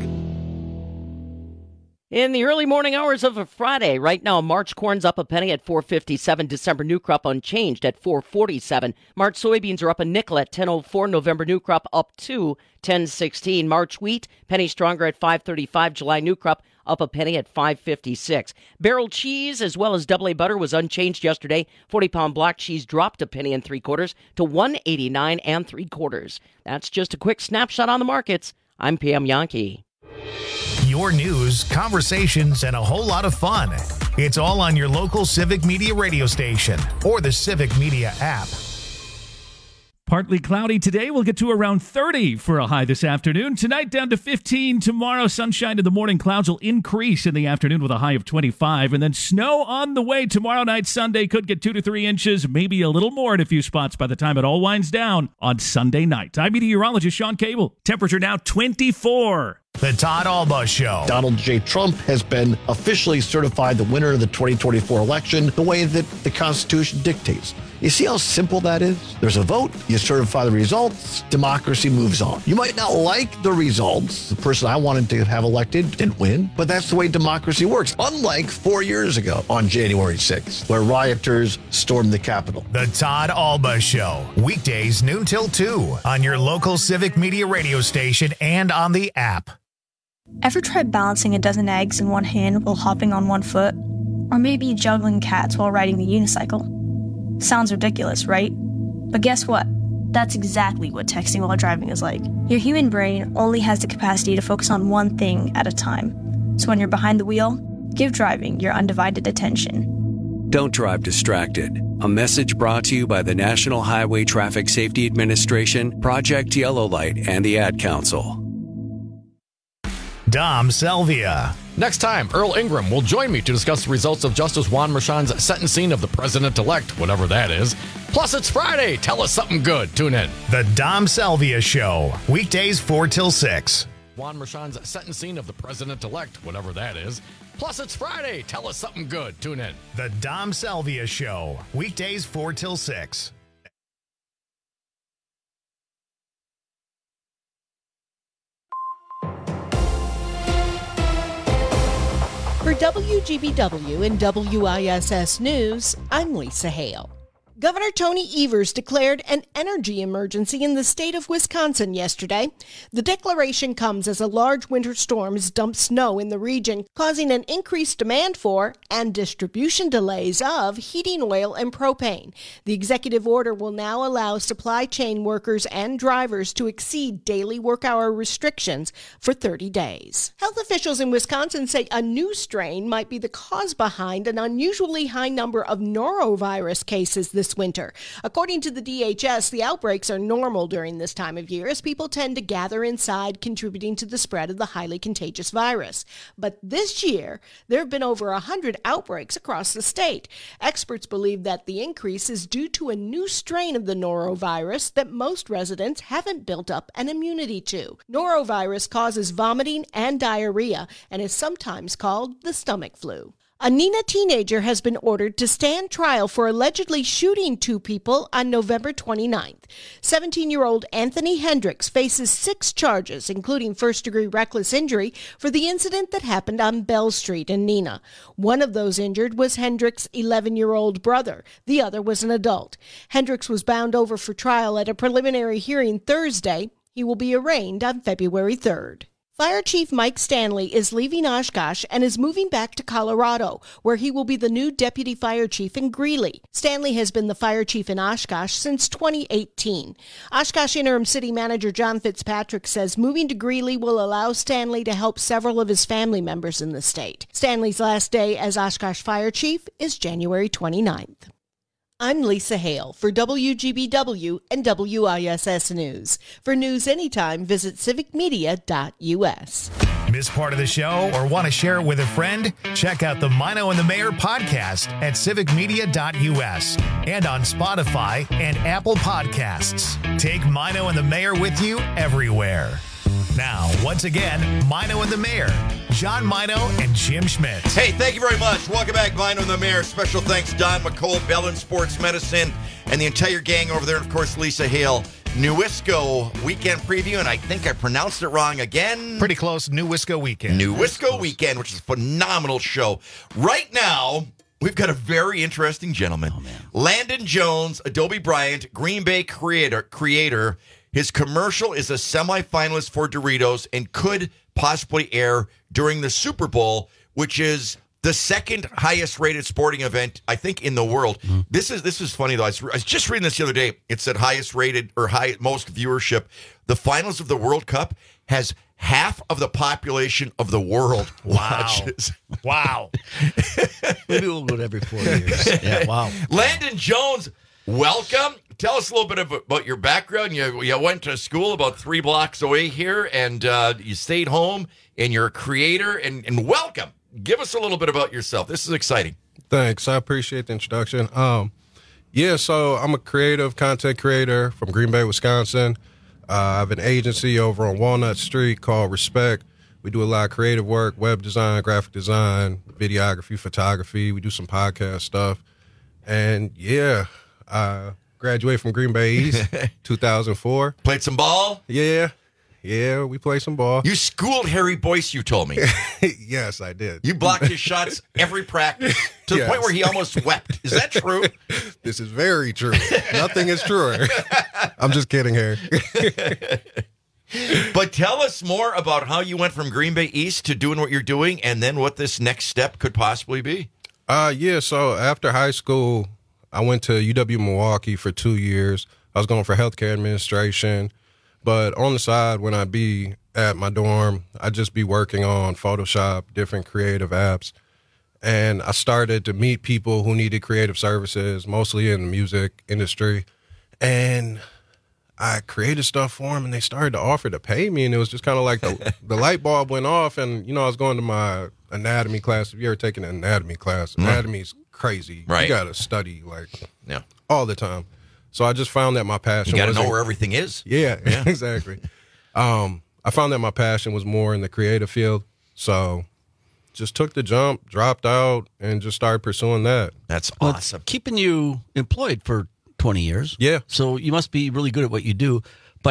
In the early morning hours of a Friday, right now, March corn's up a penny at $4.57. December new crop unchanged at $4.47. March soybeans are up a nickel at $10.04. November new crop up to $10.16. March wheat, penny stronger at $5.35. July new crop up a penny at $5.56. Barrel cheese as well as AA butter was unchanged yesterday. 40-pound block cheese dropped a penny and 3/4 to $1.89 3/4. That's just a quick snapshot on the markets. I'm PM Yankee. Your news, conversations, and a whole lot of fun. It's all on your local Civic Media radio station or the Civic Media app. Partly cloudy today. We'll get to around 30 for a high this afternoon. Tonight down to 15. Tomorrow, sunshine in the morning. Clouds will increase in the afternoon with a high of 25. And then snow on the way tomorrow night, Sunday. Could get 2 to 3 inches, maybe a little more in a few spots by the time it all winds down on Sunday night. I'm meteorologist Sean Cable. Temperature now 24. The Todd Alba Show. Donald J. Trump has been officially certified the winner of the 2024 election the way that the Constitution dictates. You see how simple that is? There's a vote, you certify the results, democracy moves on. You might not like the results. The person I wanted to have elected didn't win, but that's the way democracy works. Unlike 4 years ago on January 6th, where rioters stormed the Capitol. The Todd Alba Show. Weekdays noon till 2 on your local Civic Media radio station and on the app. Ever tried balancing a dozen eggs in one hand while hopping on one foot? Or maybe juggling cats while riding the unicycle? Sounds ridiculous, right? But guess what? That's exactly what texting while driving is like. Your human brain only has the capacity to focus on one thing at a time. So when you're behind the wheel, give driving your undivided attention. Don't drive distracted. A message brought to you by the National Highway Traffic Safety Administration, Project Yellow Light, and the Ad Council. Dom Salvia. Next time, Earl Ingram will join me to discuss the results of Justice Juan Merchan's sentencing of the president-elect, whatever that is. Plus, it's Friday. Tell us something good. Tune in. The Dom Salvia Show. Weekdays 4 till 6. Juan Merchan's sentencing of the president-elect, whatever that is. Plus, it's Friday. Tell us something good. Tune in. The Dom Salvia Show. Weekdays 4 till 6. For WGBW and WISS News, I'm Lisa Hale. Governor Tony Evers declared an energy emergency in the state of Wisconsin yesterday. The declaration comes as a large winter storm has dumped snow in the region, causing an increased demand for and distribution delays of heating oil and propane. The executive order will now allow supply chain workers and drivers to exceed daily work hour restrictions for 30 days. Health officials in Wisconsin say a new strain might be the cause behind an unusually high number of norovirus cases this winter. According to the DHS, the outbreaks are normal during this time of year as people tend to gather inside, contributing to the spread of the highly contagious virus. But this year, there have been over 100 outbreaks across the state. Experts believe that the increase is due to a new strain of the norovirus that most residents haven't built up an immunity to. Norovirus causes vomiting and diarrhea and is sometimes called the stomach flu. A Neenah teenager has been ordered to stand trial for allegedly shooting two people on November 29th. 17-year-old Anthony Hendricks faces 6 charges, including first-degree reckless injury, for the incident that happened on Bell Street in Neenah. One of those injured was Hendricks' 11-year-old brother. The other was an adult. Hendricks was bound over for trial at a preliminary hearing Thursday. He will be arraigned on February 3rd. Fire Chief Mike Stanley is leaving Oshkosh and is moving back to Colorado, where he will be the new deputy fire chief in Greeley. Stanley has been the fire chief in Oshkosh since 2018. Oshkosh interim city manager John Fitzpatrick says moving to Greeley will allow Stanley to help several of his family members in the state. Stanley's last day as Oshkosh fire chief is January 29th. I'm Lisa Hale for WGBW and WISS News. For news anytime, visit civicmedia.us. Miss part of the show or want to share it with a friend? Check out the Mino and the Mayor podcast at civicmedia.us and on Spotify and Apple Podcasts. Take Mino and the Mayor with you everywhere. Now, once again, Mino and the Mayor, John Mino and Jim Schmidt. Hey, thank you very much. Welcome back, Mino and the Mayor. Special thanks, Don McCole, Bellin Sports Medicine, and the entire gang over there. And, of course, Lisa Hale. Newisco Weekend Preview, and I think I pronounced it wrong again. Pretty close. Newisco Weekend. Newisco Weekend, which is a phenomenal show. Right now, we've got a very interesting gentleman. Oh, man. Landon Jones, Adobe Bryant, Green Bay creator. His commercial is a semifinalist for Doritos and could possibly air during the Super Bowl, which is the second highest rated sporting event, I think, in the world. Mm-hmm. This is funny, though. I was just reading this the other day. It said highest rated or most viewership. The finals of the World Cup has half of the population of the world watches. Wow. Maybe we'll go to every 4 years. Yeah, wow. Landon Jones, welcome. Tell us a little bit about your background. You went to school about 3 blocks away here, and you stayed home, and you're a creator, and welcome. Give us a little bit about yourself. This is exciting. Thanks. I appreciate the introduction. So I'm a creative content creator from Green Bay, Wisconsin. I have an agency over on Walnut Street called Respect. We do a lot of creative work, web design, graphic design, videography, photography. We do some podcast stuff. And, I graduated from Green Bay East, 2004. Played some ball? Yeah, we played some ball. You schooled Harry Boyce, you told me. Yes, I did. You blocked his shots every practice to the point where he almost wept. Is that true? This is very true. Nothing is truer. I'm just kidding, Harry. But tell us more about how you went from Green Bay East to doing what you're doing and then what this next step could possibly be. So after high school, I went to UW-Milwaukee for 2 years. I was going for healthcare administration. But on the side, when I'd be at my dorm, I'd just be working on Photoshop, different creative apps. And I started to meet people who needed creative services, mostly in the music industry. And I created stuff for them, and they started to offer to pay me. And it was just kind of like the light bulb went off. And, I was going to my anatomy class. If you ever taken an anatomy class, anatomy's crazy. Right. You got to study all the time. So I just found that my passion. You got to know where everything is. Yeah. Exactly. I found that my passion was more in the creative field. So just took the jump, dropped out, and just started pursuing that. That's awesome. Keeping you employed for 20 years. Yeah. So you must be really good at what you do. But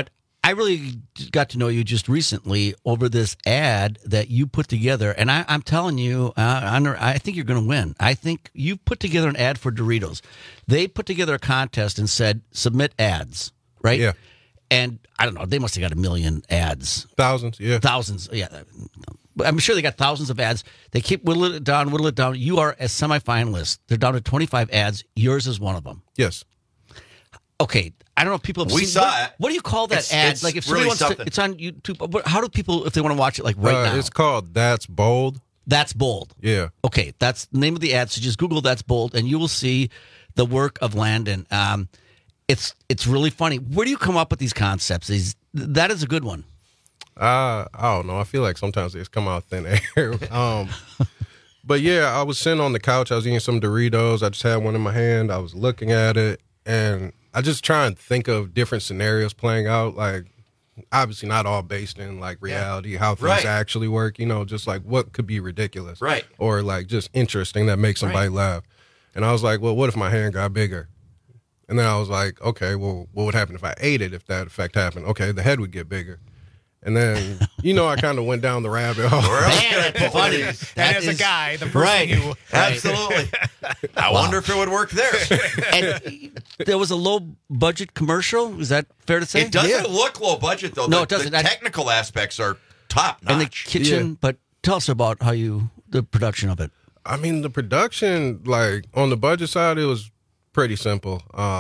I really got to know you just recently over this ad that you put together, and I'm telling you, I think you're going to win. I think you put together an ad for Doritos. They put together a contest and said, submit ads, right? Yeah. And I don't know, they must have got 1 million ads. Thousands, yeah. Thousands, yeah. I'm sure they got thousands of ads. They keep whittling it down. You are a semifinalist. They're down to 25 ads. Yours is one of them. Yes. Okay, I don't know if people have We seen saw it. What do you call that ad? It's like if really somebody wants to, it's on YouTube. But how do people, if they want to watch it, like right now? It's called That's Bold. That's Bold. Yeah. Okay, that's the name of the ad. So just Google That's Bold, and you will see the work of Landon. It's really funny. Where do you come up with these concepts? That is a good one. I don't know. I feel like sometimes they just come out thin air. But yeah, I was sitting on the couch. I was eating some Doritos. I just had one in my hand. I was looking at it, and I just try and think of different scenarios playing out. Like, obviously not all based in like reality, how things actually work. You know, just like what could be ridiculous, right? Or like just interesting that makes somebody laugh. And I was like, well, what if my hand got bigger? And then I was like, okay, well, what would happen if I ate it? If that effect happened, okay, the head would get bigger. And then, I kind of went down the rabbit hole. Man, that's funny. And as a guy, the first thing you... Absolutely. I wonder if it would work there. And there was a low-budget commercial. Is that fair to say? It doesn't look low budget, though. No, it doesn't. The technical aspects are top-notch. And the kitchen, but tell us about the production of it. I mean, the production, like, on the budget side, it was pretty simple.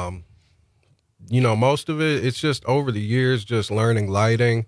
Most of it, it's just over the years, just learning lighting.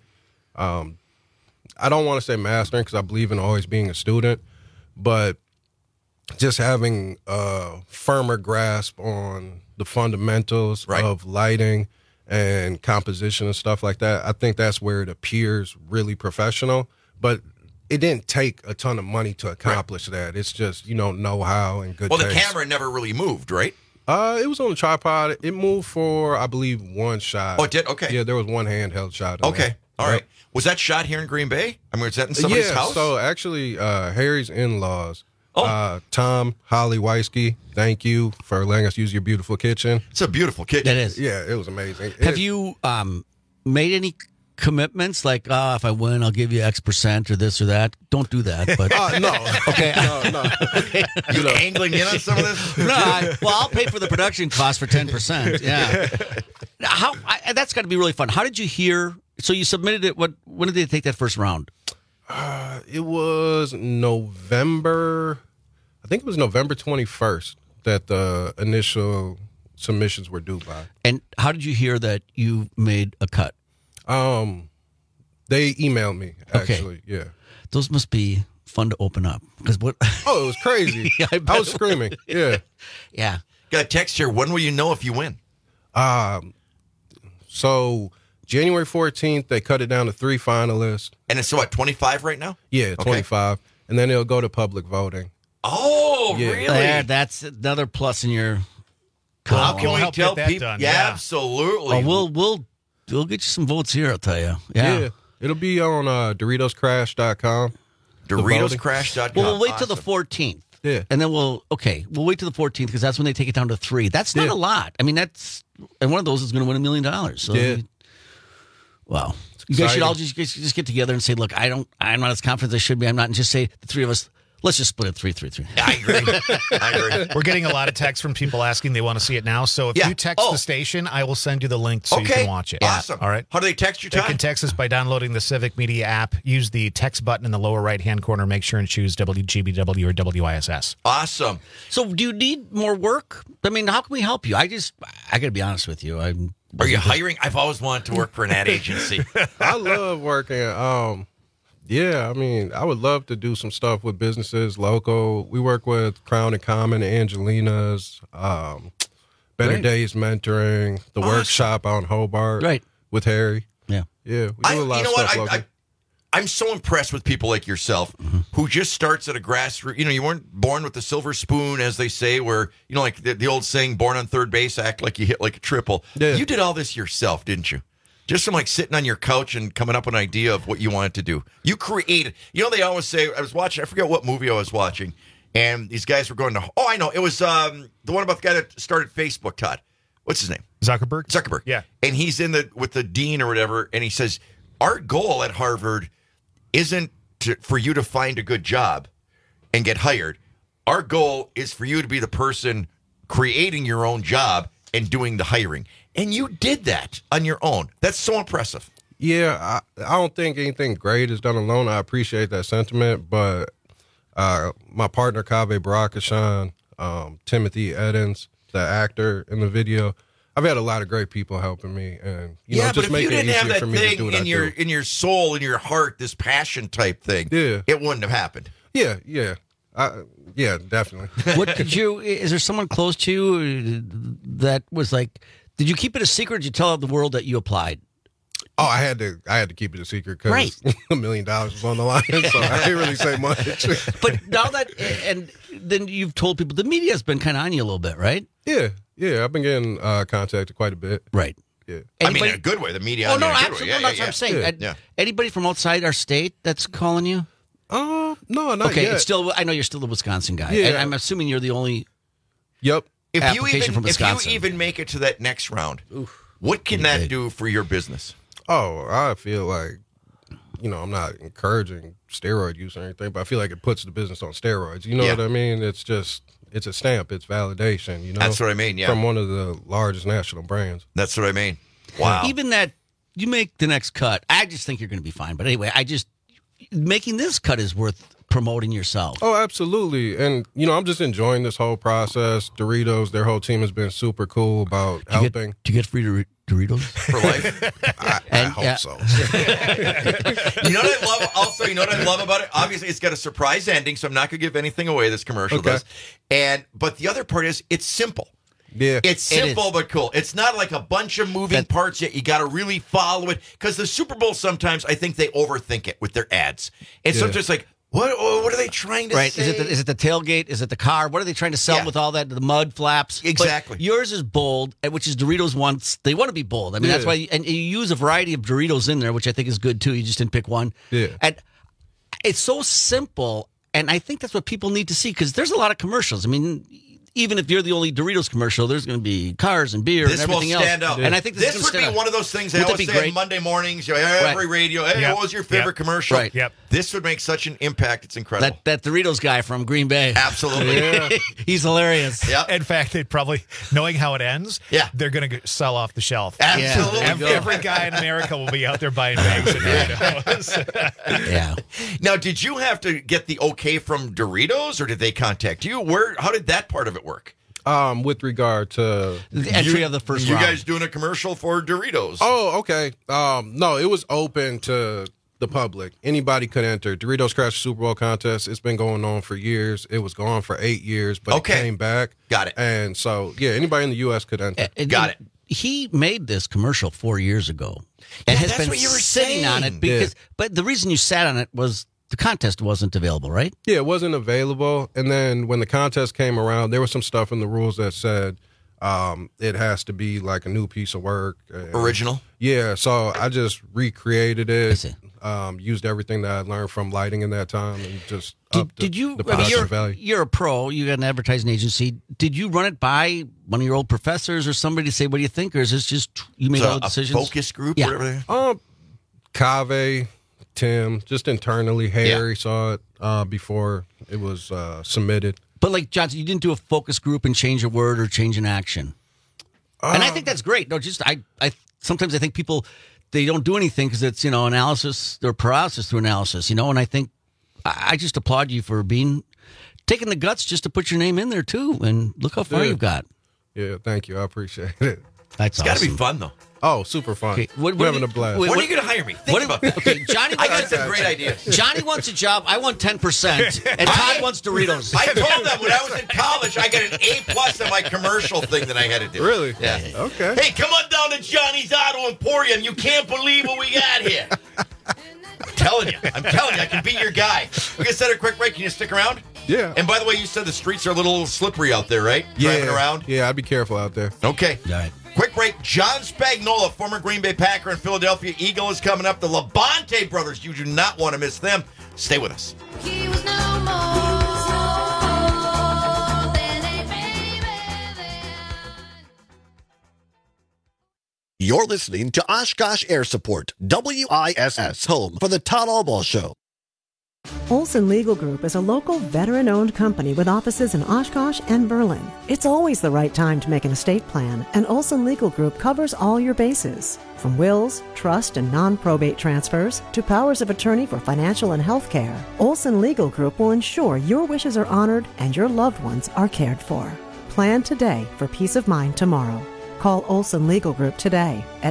I don't want to say mastering because I believe in always being a student, but just having a firmer grasp on the fundamentals of lighting and composition and stuff like that. I think that's where it appears really professional, but it didn't take a ton of money to accomplish that. It's just, know-how and good taste. The camera never really moved, right? It was on a tripod. It moved for, I believe, one shot. Oh, it did? Okay. Yeah, there was one handheld shot. Okay. All right. Was that shot here in Green Bay? I mean, was that in somebody's house? So actually, Harry's in-laws, Tom, Holly Weisky, thank you for letting us use your beautiful kitchen. It's a beautiful kitchen. It is. Yeah, it was amazing. Have you made any commitments like, if I win, I'll give you X% or this or that? Don't do that. But no. Okay. No. You angling in on some of this? No. I'll pay for the production cost for 10%. Yeah. That's got to be really fun. How did you hear? So you submitted it. When did they take that first round? It was November. I think it was November 21st that the initial submissions were due by. And how did you hear that you made a cut? They emailed me, actually. Okay. Yeah. Those must be fun to open up. Oh, it was crazy. Yeah, I was screaming. Yeah. Yeah. Got a text here. When will you know if you win? So January 14th, they cut it down to 3 finalists. And it's 25 right now? Yeah, 25. Okay. And then it'll go to public voting. Oh, really? That's another plus in your... How can we tell people? Done. Yeah, absolutely. We'll get you some votes here, I'll tell you. Yeah. It'll be on DoritosCrash.com. DoritosCrash.com. Well, we'll wait till the 14th. Yeah. And then we'll wait till the 14th because that's when they take it down to 3. That's not a lot. I mean, and one of those is going to win $1 million. So, wow. You guys should all just get together and say, look, I'm not as confident as I should be. I'm not. And just say, the three of us, let's just split it 3-3-3. I agree. We're getting a lot of texts from people asking they want to see it now. So if you text the station, I will send you the link so you can watch it. Awesome. All right. How do they text you, Todd? They can text us by downloading the Civic Media app. Use the text button in the lower right-hand corner. Make sure and choose WGBW or WISS. Awesome. So do you need more work? I mean, how can we help you? I got to be honest with you. Are you hiring? I've always wanted to work for an ad agency. I love working. Yeah, I mean, I would love to do some stuff with businesses, local. We work with Crown and Common, Angelina's, Better Days Mentoring, the workshop on Hobart with Harry. Yeah. Yeah, we do a lot of stuff local. I'm so impressed with people like yourself who just starts at a grassroots. You weren't born with the silver spoon, as they say, where, like the old saying, born on third base, act like you hit like a triple. Yeah. You did all this yourself, didn't you? Just from sitting on your couch and coming up with an idea of what you wanted to do. You created. They always say, I forget what movie I was watching, and these guys were going to, I know, it was the one about the guy that started Facebook, Todd. what's his name? Zuckerberg. Yeah. And he's with the dean or whatever, and he says, our goal at Harvard isn't for you to find a good job and get hired. Our goal is for you to be the person creating your own job and doing the hiring. And you did that on your own. That's so impressive. Yeah, I don't think anything great is done alone. I appreciate that sentiment, but my partner, Kaveh Barakashan, Timothy Edens, the actor in the video, I've had a lot of great people helping me, and just make it easier for me to do what I do. In your soul, in your heart, this passion type thing, it wouldn't have happened. Yeah, definitely. Is there someone close to you that was like, did you keep it a secret, or did you tell the world that you applied? Oh, I had to keep it a secret because $1 million was on the line, so I didn't really say much. But now that, and then you've told people, the media's been kind of on you a little bit, right? Yeah, I've been getting contacted quite a bit. Right. Yeah. Anybody, I mean, in a good way. The media. Oh, no, absolutely. That's what I'm saying. Anybody from outside our state that's calling you? No, not okay, yet. It's still. I know you're still the Wisconsin guy. Yeah. And I'm assuming you're the only. Yep. If you even make it to that next round, what can that do for your business? Oh, I feel like, I'm not encouraging steroid use or anything, but I feel like it puts the business on steroids. You know what I mean? It's a stamp. It's validation, That's what I mean, yeah. From one of the largest national brands. That's what I mean. Wow. Even that, you make the next cut, I just think you're going to be fine. But anyway, making this cut is worth promoting yourself. Oh, absolutely. And, I'm just enjoying this whole process. Doritos, their whole team has been super cool about helping. Do you get free Doritos? For life? I hope so. You know what I love? Also, you know what I love about it? Obviously, it's got a surprise ending, so I'm not going to give anything away. This commercial does. But the other part is it's simple. Yeah, it's simple but cool. It's not like a bunch of moving parts yet. You got to really follow it because the Super Bowl sometimes I think they overthink it with their ads. And sometimes like. What are they trying to say? Is it the tailgate? Is it the car? What are they trying to sell with all that? The mud flaps? Exactly. But yours is bold, which is Doritos wants. They want to be bold. I mean, that's why. And you use a variety of Doritos in there, which I think is good, too. You just didn't pick one. Yeah. And it's so simple, and I think that's what people need to see because there's a lot of commercials. I mean, even if you're the only Doritos commercial, there's going to be cars and beer and everything else. This will stand out. And I think this would be one of those things I always say on Monday mornings, every radio, hey, what was your favorite commercial? Right. Yep. This would make such an impact. It's incredible. That Doritos guy from Green Bay. Absolutely. He's hilarious. Yep. In fact, they'd probably, knowing how it ends, they're going to sell off the shelf. Absolutely. Every guy in America will be out there buying bags of Doritos. Yeah. Now, did you have to get the okay from Doritos, or did they contact you? How did that part of it work? With regard to the entry of the first round. round. You guys doing a commercial for Doritos? Oh, okay. No, it was open to the public. Anybody could enter. Doritos Crash Super Bowl contest. It's been going on for years. It was going on for 8 years, but it came back. Got it. And so, anybody in the U.S. could enter. Got it. He made this commercial 4 years ago and has been sitting on it because. But the reason you sat on it was. The contest wasn't available, right? Yeah, it wasn't available. And then when the contest came around, there was some stuff in the rules that said it has to be like a new piece of work. Original? Yeah, so I just recreated it, used everything that I learned from lighting in that time and just upped the positive value. You're a pro. You got an advertising agency. Did you run it by one of your old professors or somebody to say, what do you think? Or is this just you made all the decisions? A focus group? Yeah. Whatever. Kaveh, Tim, just internally, Harry saw it before it was submitted. But like Johnson, you didn't do a focus group and change a word or change an action, and I think that's great. No, just I sometimes I think people they don't do anything because it's analysis or paralysis through analysis, and I think I just applaud you for taking the guts just to put your name in there too, and look how far you've got. Yeah, thank you. I appreciate it. That's got to be fun though. Oh, super fun. Okay, We're having a blast. When are you going to hire me? Think about that. Okay, Johnny. I got some great ideas. Johnny wants a job. I want 10%, and Todd wants Doritos. I told them when I was in college, I got an A+ on my commercial thing that I had to do. Really? Yeah. Okay. Hey, come on down to Johnny's Auto Emporium. You can't believe what we got here. I'm telling you, I can be your guy. We're going to set a quick break. Can you stick around? Yeah. And by the way, you said the streets are a little slippery out there, right? Driving around? Yeah, I'd be careful out there. Okay. All right. Quick break. John Spagnuolo, former Green Bay Packer and Philadelphia Eagle, is coming up. The Labonte brothers. You do not want to miss them. Stay with us. He was no more than a baby then. You're listening to Oshkosh Air Support, WISS, home for the Todd Albaugh Show. Olson Legal Group is a local veteran-owned company with offices in Oshkosh and Berlin. It's always the right time to make an estate plan, and Olson Legal Group covers all your bases. From wills, trust, and non-probate transfers to powers of attorney for financial and health care, Olson Legal Group will ensure your wishes are honored and your loved ones are cared for. Plan today for peace of mind tomorrow. Call Olson Legal Group today at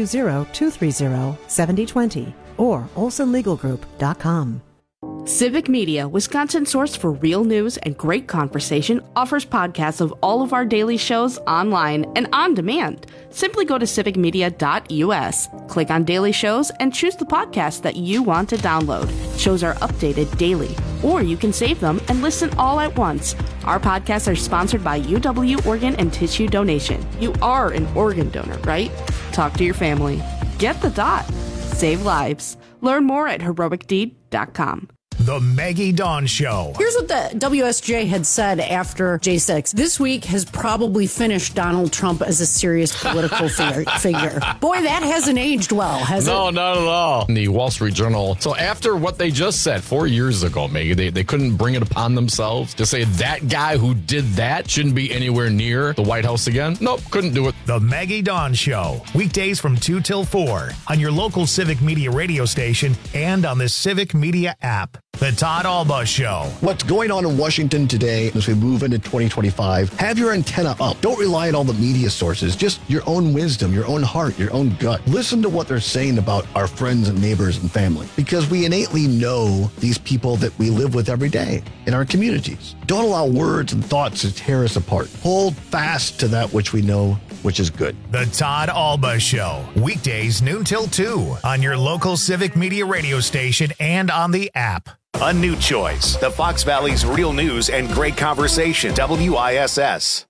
920-230-7020 or olsonlegalgroup.com. Civic Media, Wisconsin's source for real news and great conversation, offers podcasts of all of our daily shows online and on demand. Simply go to civicmedia.us, click on daily shows, and choose the podcast that you want to download. Shows are updated daily, or you can save them and listen all at once. Our podcasts are sponsored by UW Organ and Tissue Donation. You are an organ donor, right? Talk to your family. Get the dot. Save lives. Learn more at heroicdeed.com. The Maggie Dawn Show. Here's what the WSJ had said after J6. This week has probably finished Donald Trump as a serious political figure. Boy, that hasn't aged well, has it? No, not at all. In the Wall Street Journal. So after what they just said 4 years ago, Maggie, they couldn't bring it upon themselves to say that guy who did that shouldn't be anywhere near the White House again. Nope, couldn't do it. The Maggie Dawn Show. Weekdays from 2 till 4 on your local Civic Media radio station and on the Civic Media app. The Todd Albaugh Show. What's going on in Washington today as we move into 2025? Have your antenna up. Don't rely on all the media sources. Just your own wisdom, your own heart, your own gut. Listen to what they're saying about our friends and neighbors and family, because we innately know these people that we live with every day in our communities. Don't allow words and thoughts to tear us apart. Hold fast to that which we know, which is good. The Todd Albaugh Show. Weekdays noon till 2 on your local Civic Media radio station and on the app. A new choice. The Fox Valley's real news and great conversation. WISS.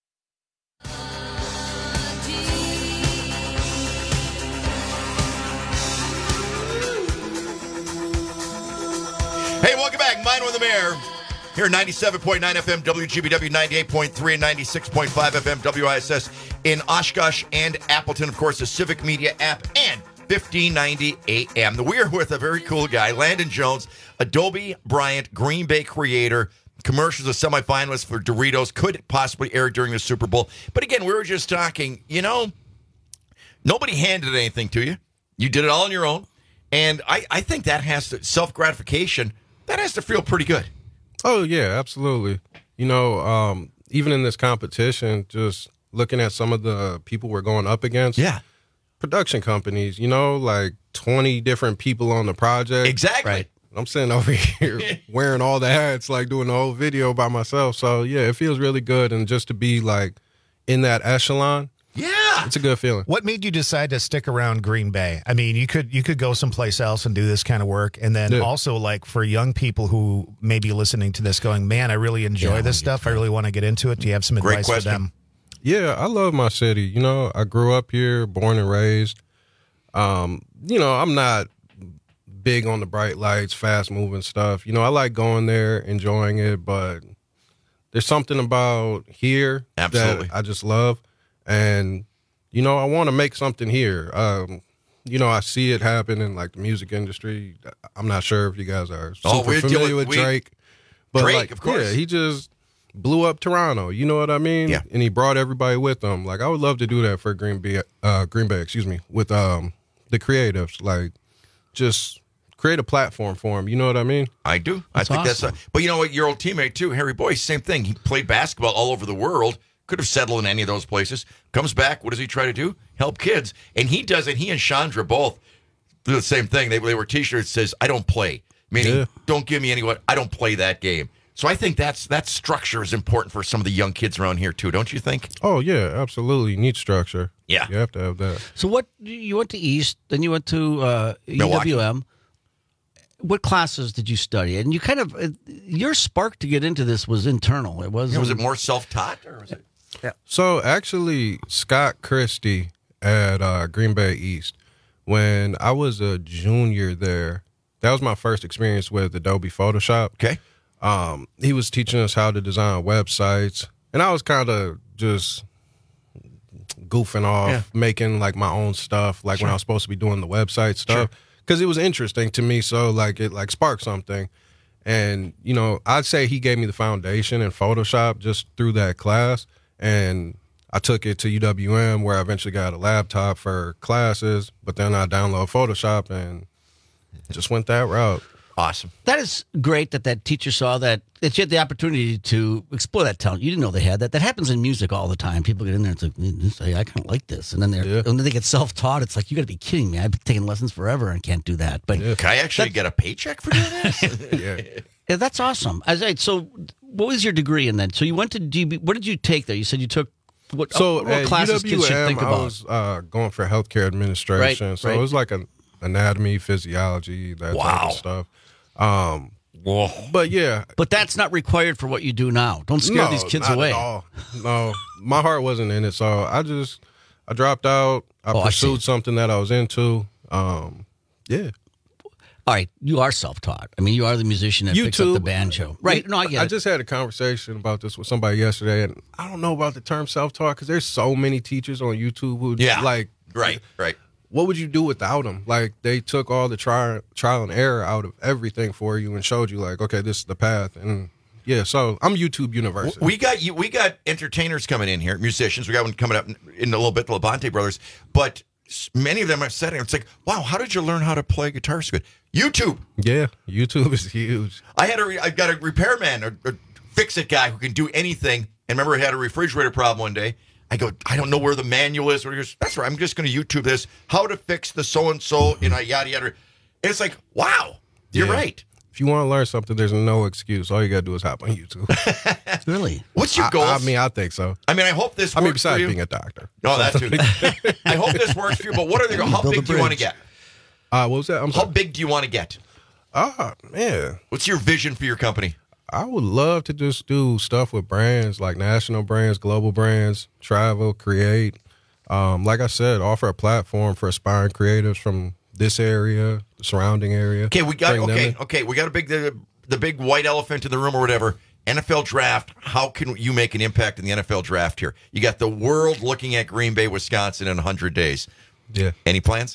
Hey, welcome back. Mine with the Mayor. Here at 97.9 FM, WGBW, 98.3 and 96.5 FM, WISS in Oshkosh and Appleton. Of course, the Civic Media app and 1590 AM. We're with a very cool guy, Landon Jones, Adobe Bryant, Green Bay creator. Commercials, a semifinalist for Doritos, could possibly air during the Super Bowl. But again, we were just talking, nobody handed anything to you. You did it all on your own. And I think that has to, self-gratification, that has to feel pretty good. Oh, yeah, absolutely. Even in this competition, just looking at some of the people we're going up against. Yeah. Production companies, like 20 different people on the project. Exactly. Right. I'm sitting over here wearing all the hats, doing the whole video by myself. So, yeah, it feels really good. And just to be, in that echelon. Yeah. It's a good feeling. What made you decide to stick around Green Bay? I mean, you could go someplace else and do this kind of work. And then also, for young people who may be listening to this going, man, I really enjoy this stuff. I really want to get into it. Do you have some advice for them? Yeah, I love my city. I grew up here, born and raised. I'm not big on the bright lights, fast moving stuff. I like going there, enjoying it, but there's something about here that I just love. And, I want to make something here. I see it happen in the music industry. I'm not sure if you guys are super familiar with Drake. But Drake, of course. Yeah, he just blew up Toronto. You know what I mean? Yeah. And he brought everybody with him. I would love to do that for Green Bay, with the creatives. Just create a platform for him. You know what I mean? I do. I think awesome. That's but you know what? Your old teammate too, Harry Boyce, same thing. He played basketball all over the world. Could have settled in any of those places. Comes back. What does he try to do? Help kids. And he does it. He and Chandra both do the same thing. They wear T-shirts that says, I don't play. Meaning, don't give me I don't play that game. So I think that structure is important for some of the young kids around here too, don't you think? Oh, yeah, absolutely. You need structure. Yeah. You have to have that. So you went to East, then you went to UWM. What classes did you study? And you your spark to get into this was internal. It was. Was it more self-taught or was it? Yeah. So actually, Scott Christie at Green Bay East, when I was a junior there, that was my first experience with Adobe Photoshop. Okay. He was teaching us how to design websites, and I was kind of just goofing off, making like my own stuff, like when I was supposed to be doing the website stuff, because it was interesting to me. So like it like sparked something. And, you know, I'd say he gave me the foundation in Photoshop just through that class. And I took it to UWM where I eventually got a laptop for classes, but then I downloaded Photoshop and just went that route. Awesome. That is great that teacher saw that you had the opportunity to explore that talent. You didn't know they had that. That happens in music all the time. People get in there and it's like, I kind of like this. And then when they get self-taught, it's like, you got to be kidding me. I've been taking lessons forever and can't do that. But can I actually get a paycheck for doing this? Yeah, that's awesome. So what was your degree in that? So you went to DB. What did you take there? You said you took what classes kids should think about? I was going for healthcare administration. So it was like an anatomy, physiology, that type of stuff. But yeah, but that's not required for what you do now. Don't scare these kids away. At all. No, my heart wasn't in it, so I dropped out. I pursued something that I was into. Yeah. All right, you are self-taught. I mean, you are the musician that picks up the banjo, right? No, I get it. I just had a conversation about this with somebody yesterday, and I don't know about the term self-taught because there's so many teachers on YouTube who like right. What would you do without them? Like, they took all the trial and error out of everything for you and showed you, like, okay, this is the path. And yeah, so I'm YouTube University. We got entertainers coming in here, musicians. We got one coming up in a little bit, the Labonte brothers. But many of them have said it. It's like, wow, how did you learn how to play guitar so good? YouTube. Yeah, YouTube is huge. I got a repairman, a fix-it guy who can do anything. And remember, I had a refrigerator problem one day. I go, I don't know where the manual is. He goes, that's right. I'm just going to YouTube this. How to fix the so-and-so, and yada, yada. And it's like, wow, you're right. If you want to learn something, there's no excuse. All you got to do is hop on YouTube. Really? What's your goal? I mean, I think so. I mean, I hope this works besides for you. being a doctor. No, that too. I hope this works for you, but what are the how big do you want to get? What was that? How big do you want to get? Man. What's your vision for your company? I would love to just do stuff with brands, like national brands, global brands, travel, create. Like I said, offer a platform for aspiring creatives from this area, the surrounding area. Okay, we got the big white elephant in the room or whatever. NFL draft. How can you make an impact in the NFL draft here? You got the world looking at Green Bay, Wisconsin in 100 days. Yeah. Any plans?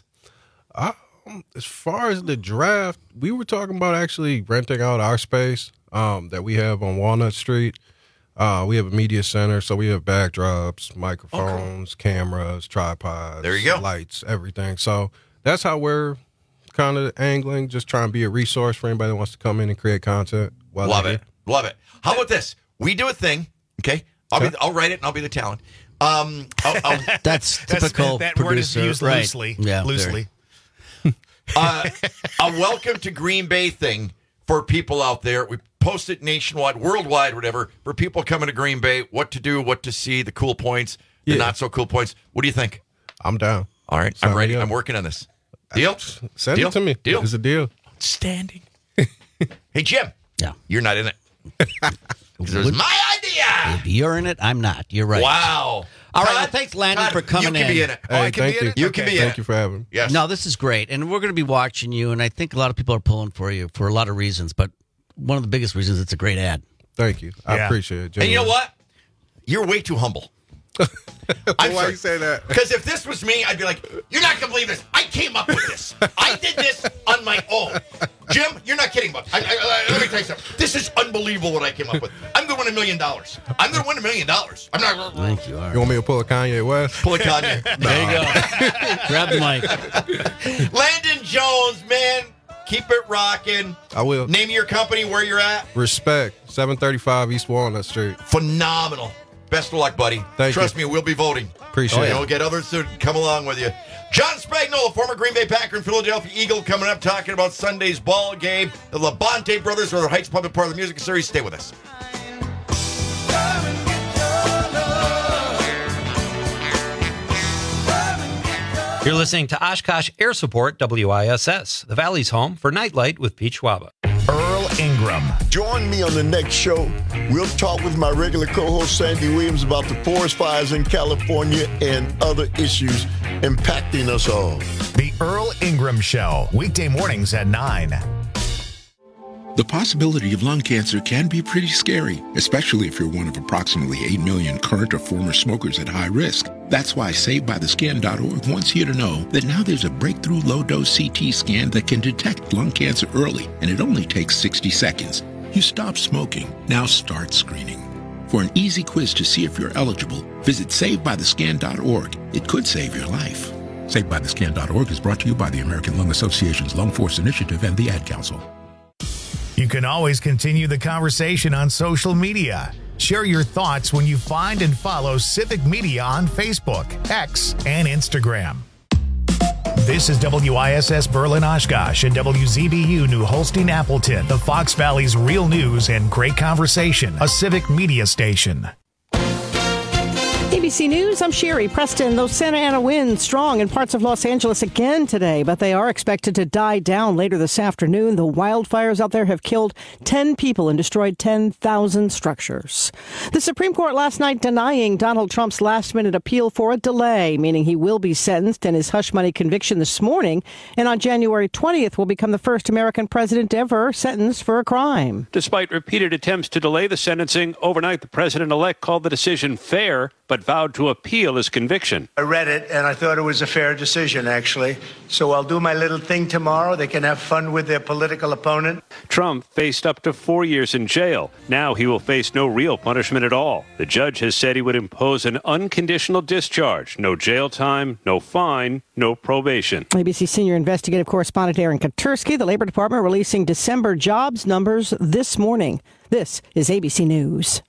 As far as the draft, we were talking about actually renting out our space that we have on Walnut Street. We have a media center, so we have backdrops, microphones, cameras, tripods, there you go, lights, everything. So that's how we're kind of angling, just trying to be a resource for anybody that wants to come in and create content. Love it. How about this? We do a thing, okay? I'll write it and I'll be the talent. That's typical. That producer. word is used right. loosely. Yeah, loosely. A welcome to Green Bay thing for people out there. We post it nationwide, worldwide, whatever, for people coming to Green Bay, what to do, what to see, the cool points, the not so cool points. What do you think? I'm down. All right, I'm ready. I'm working on this. Deal? Send it to me. Deal? It's a deal. Outstanding. Hey, Jim. Yeah. You're not in it. It was my idea. If you're in it, I'm not. You're right. Wow. All right. Well, thanks, Landon, for coming in. You can be in it. Hey, I can be in it. You can be in it. Thank you for having me. Yes. No, this is great. And we're going to be watching you. And I think a lot of people are pulling for you for a lot of reasons. But one of the biggest reasons, it's a great ad. Thank you. I appreciate it. And you know what? You're way too humble. Why you say that? Because if this was me, I'd be like, you're not going to believe this. I came up with this. I did this on my own. Jim, you're not kidding, but let me tell you something. This is unbelievable what I came up with. I'm going to win $1 million. I'm going to win $1 million. I'm not. Thank you. You want me to pull a Kanye West? Pull a Kanye. There you go. Grab the mic. Landon Jones, man. Keep it rocking. I will. Name your company, where you're at. Respect. 735 East Walnut Street. Phenomenal. Best of luck, buddy. Trust me, we'll be voting. Appreciate it. We'll get others to come along with you. John Spagnola, former Green Bay Packer and Philadelphia Eagle, coming up talking about Sunday's ball game. The Labonte brothers are the Heights Public part of the music series. Stay with us. You're listening to Oshkosh Air Support WISS, the Valley's home for Nightlight with Pete Schwaba. Earl Ingram. Join me on the next show. We'll talk with my regular co-host Sandy Williams about the forest fires in California and other issues impacting us all. The Earl Ingram Show, weekday mornings at 9. The possibility of lung cancer can be pretty scary, especially if you're one of approximately 8 million current or former smokers at high risk. That's why SaveByTheScan.org wants you to know that now there's a breakthrough low-dose CT scan that can detect lung cancer early, and it only takes 60 seconds. You stop smoking, now start screening. For an easy quiz to see if you're eligible, visit SaveByTheScan.org. It could save your life. SaveByTheScan.org is brought to you by the American Lung Association's Lung Force Initiative and the Ad Council. You can always continue the conversation on social media. Share your thoughts when you find and follow Civic Media on Facebook, X, and Instagram. This is WISS Berlin Oshkosh and WZBU New Holstein Appleton, the Fox Valley's real news and great conversation, a Civic Media station. ABC News, I'm Sherry Preston. Those Santa Ana winds strong in parts of Los Angeles again today, but they are expected to die down later this afternoon. The wildfires out there have killed 10 people and destroyed 10,000 structures. The Supreme Court last night denying Donald Trump's last-minute appeal for a delay, meaning he will be sentenced in his hush money conviction this morning, and on January 20th will become the first American president ever sentenced for a crime. Despite repeated attempts to delay the sentencing, overnight the president-elect called the decision fair, but vowed to appeal his conviction. I read it, and I thought it was a fair decision, actually. So I'll do my little thing tomorrow. They can have fun with their political opponent. Trump faced up to 4 years in jail. Now he will face no real punishment at all. The judge has said he would impose an unconditional discharge. No jail time, no fine, no probation. ABC senior investigative correspondent Aaron Katursky, the Labor Department releasing December jobs numbers this morning. This is ABC News.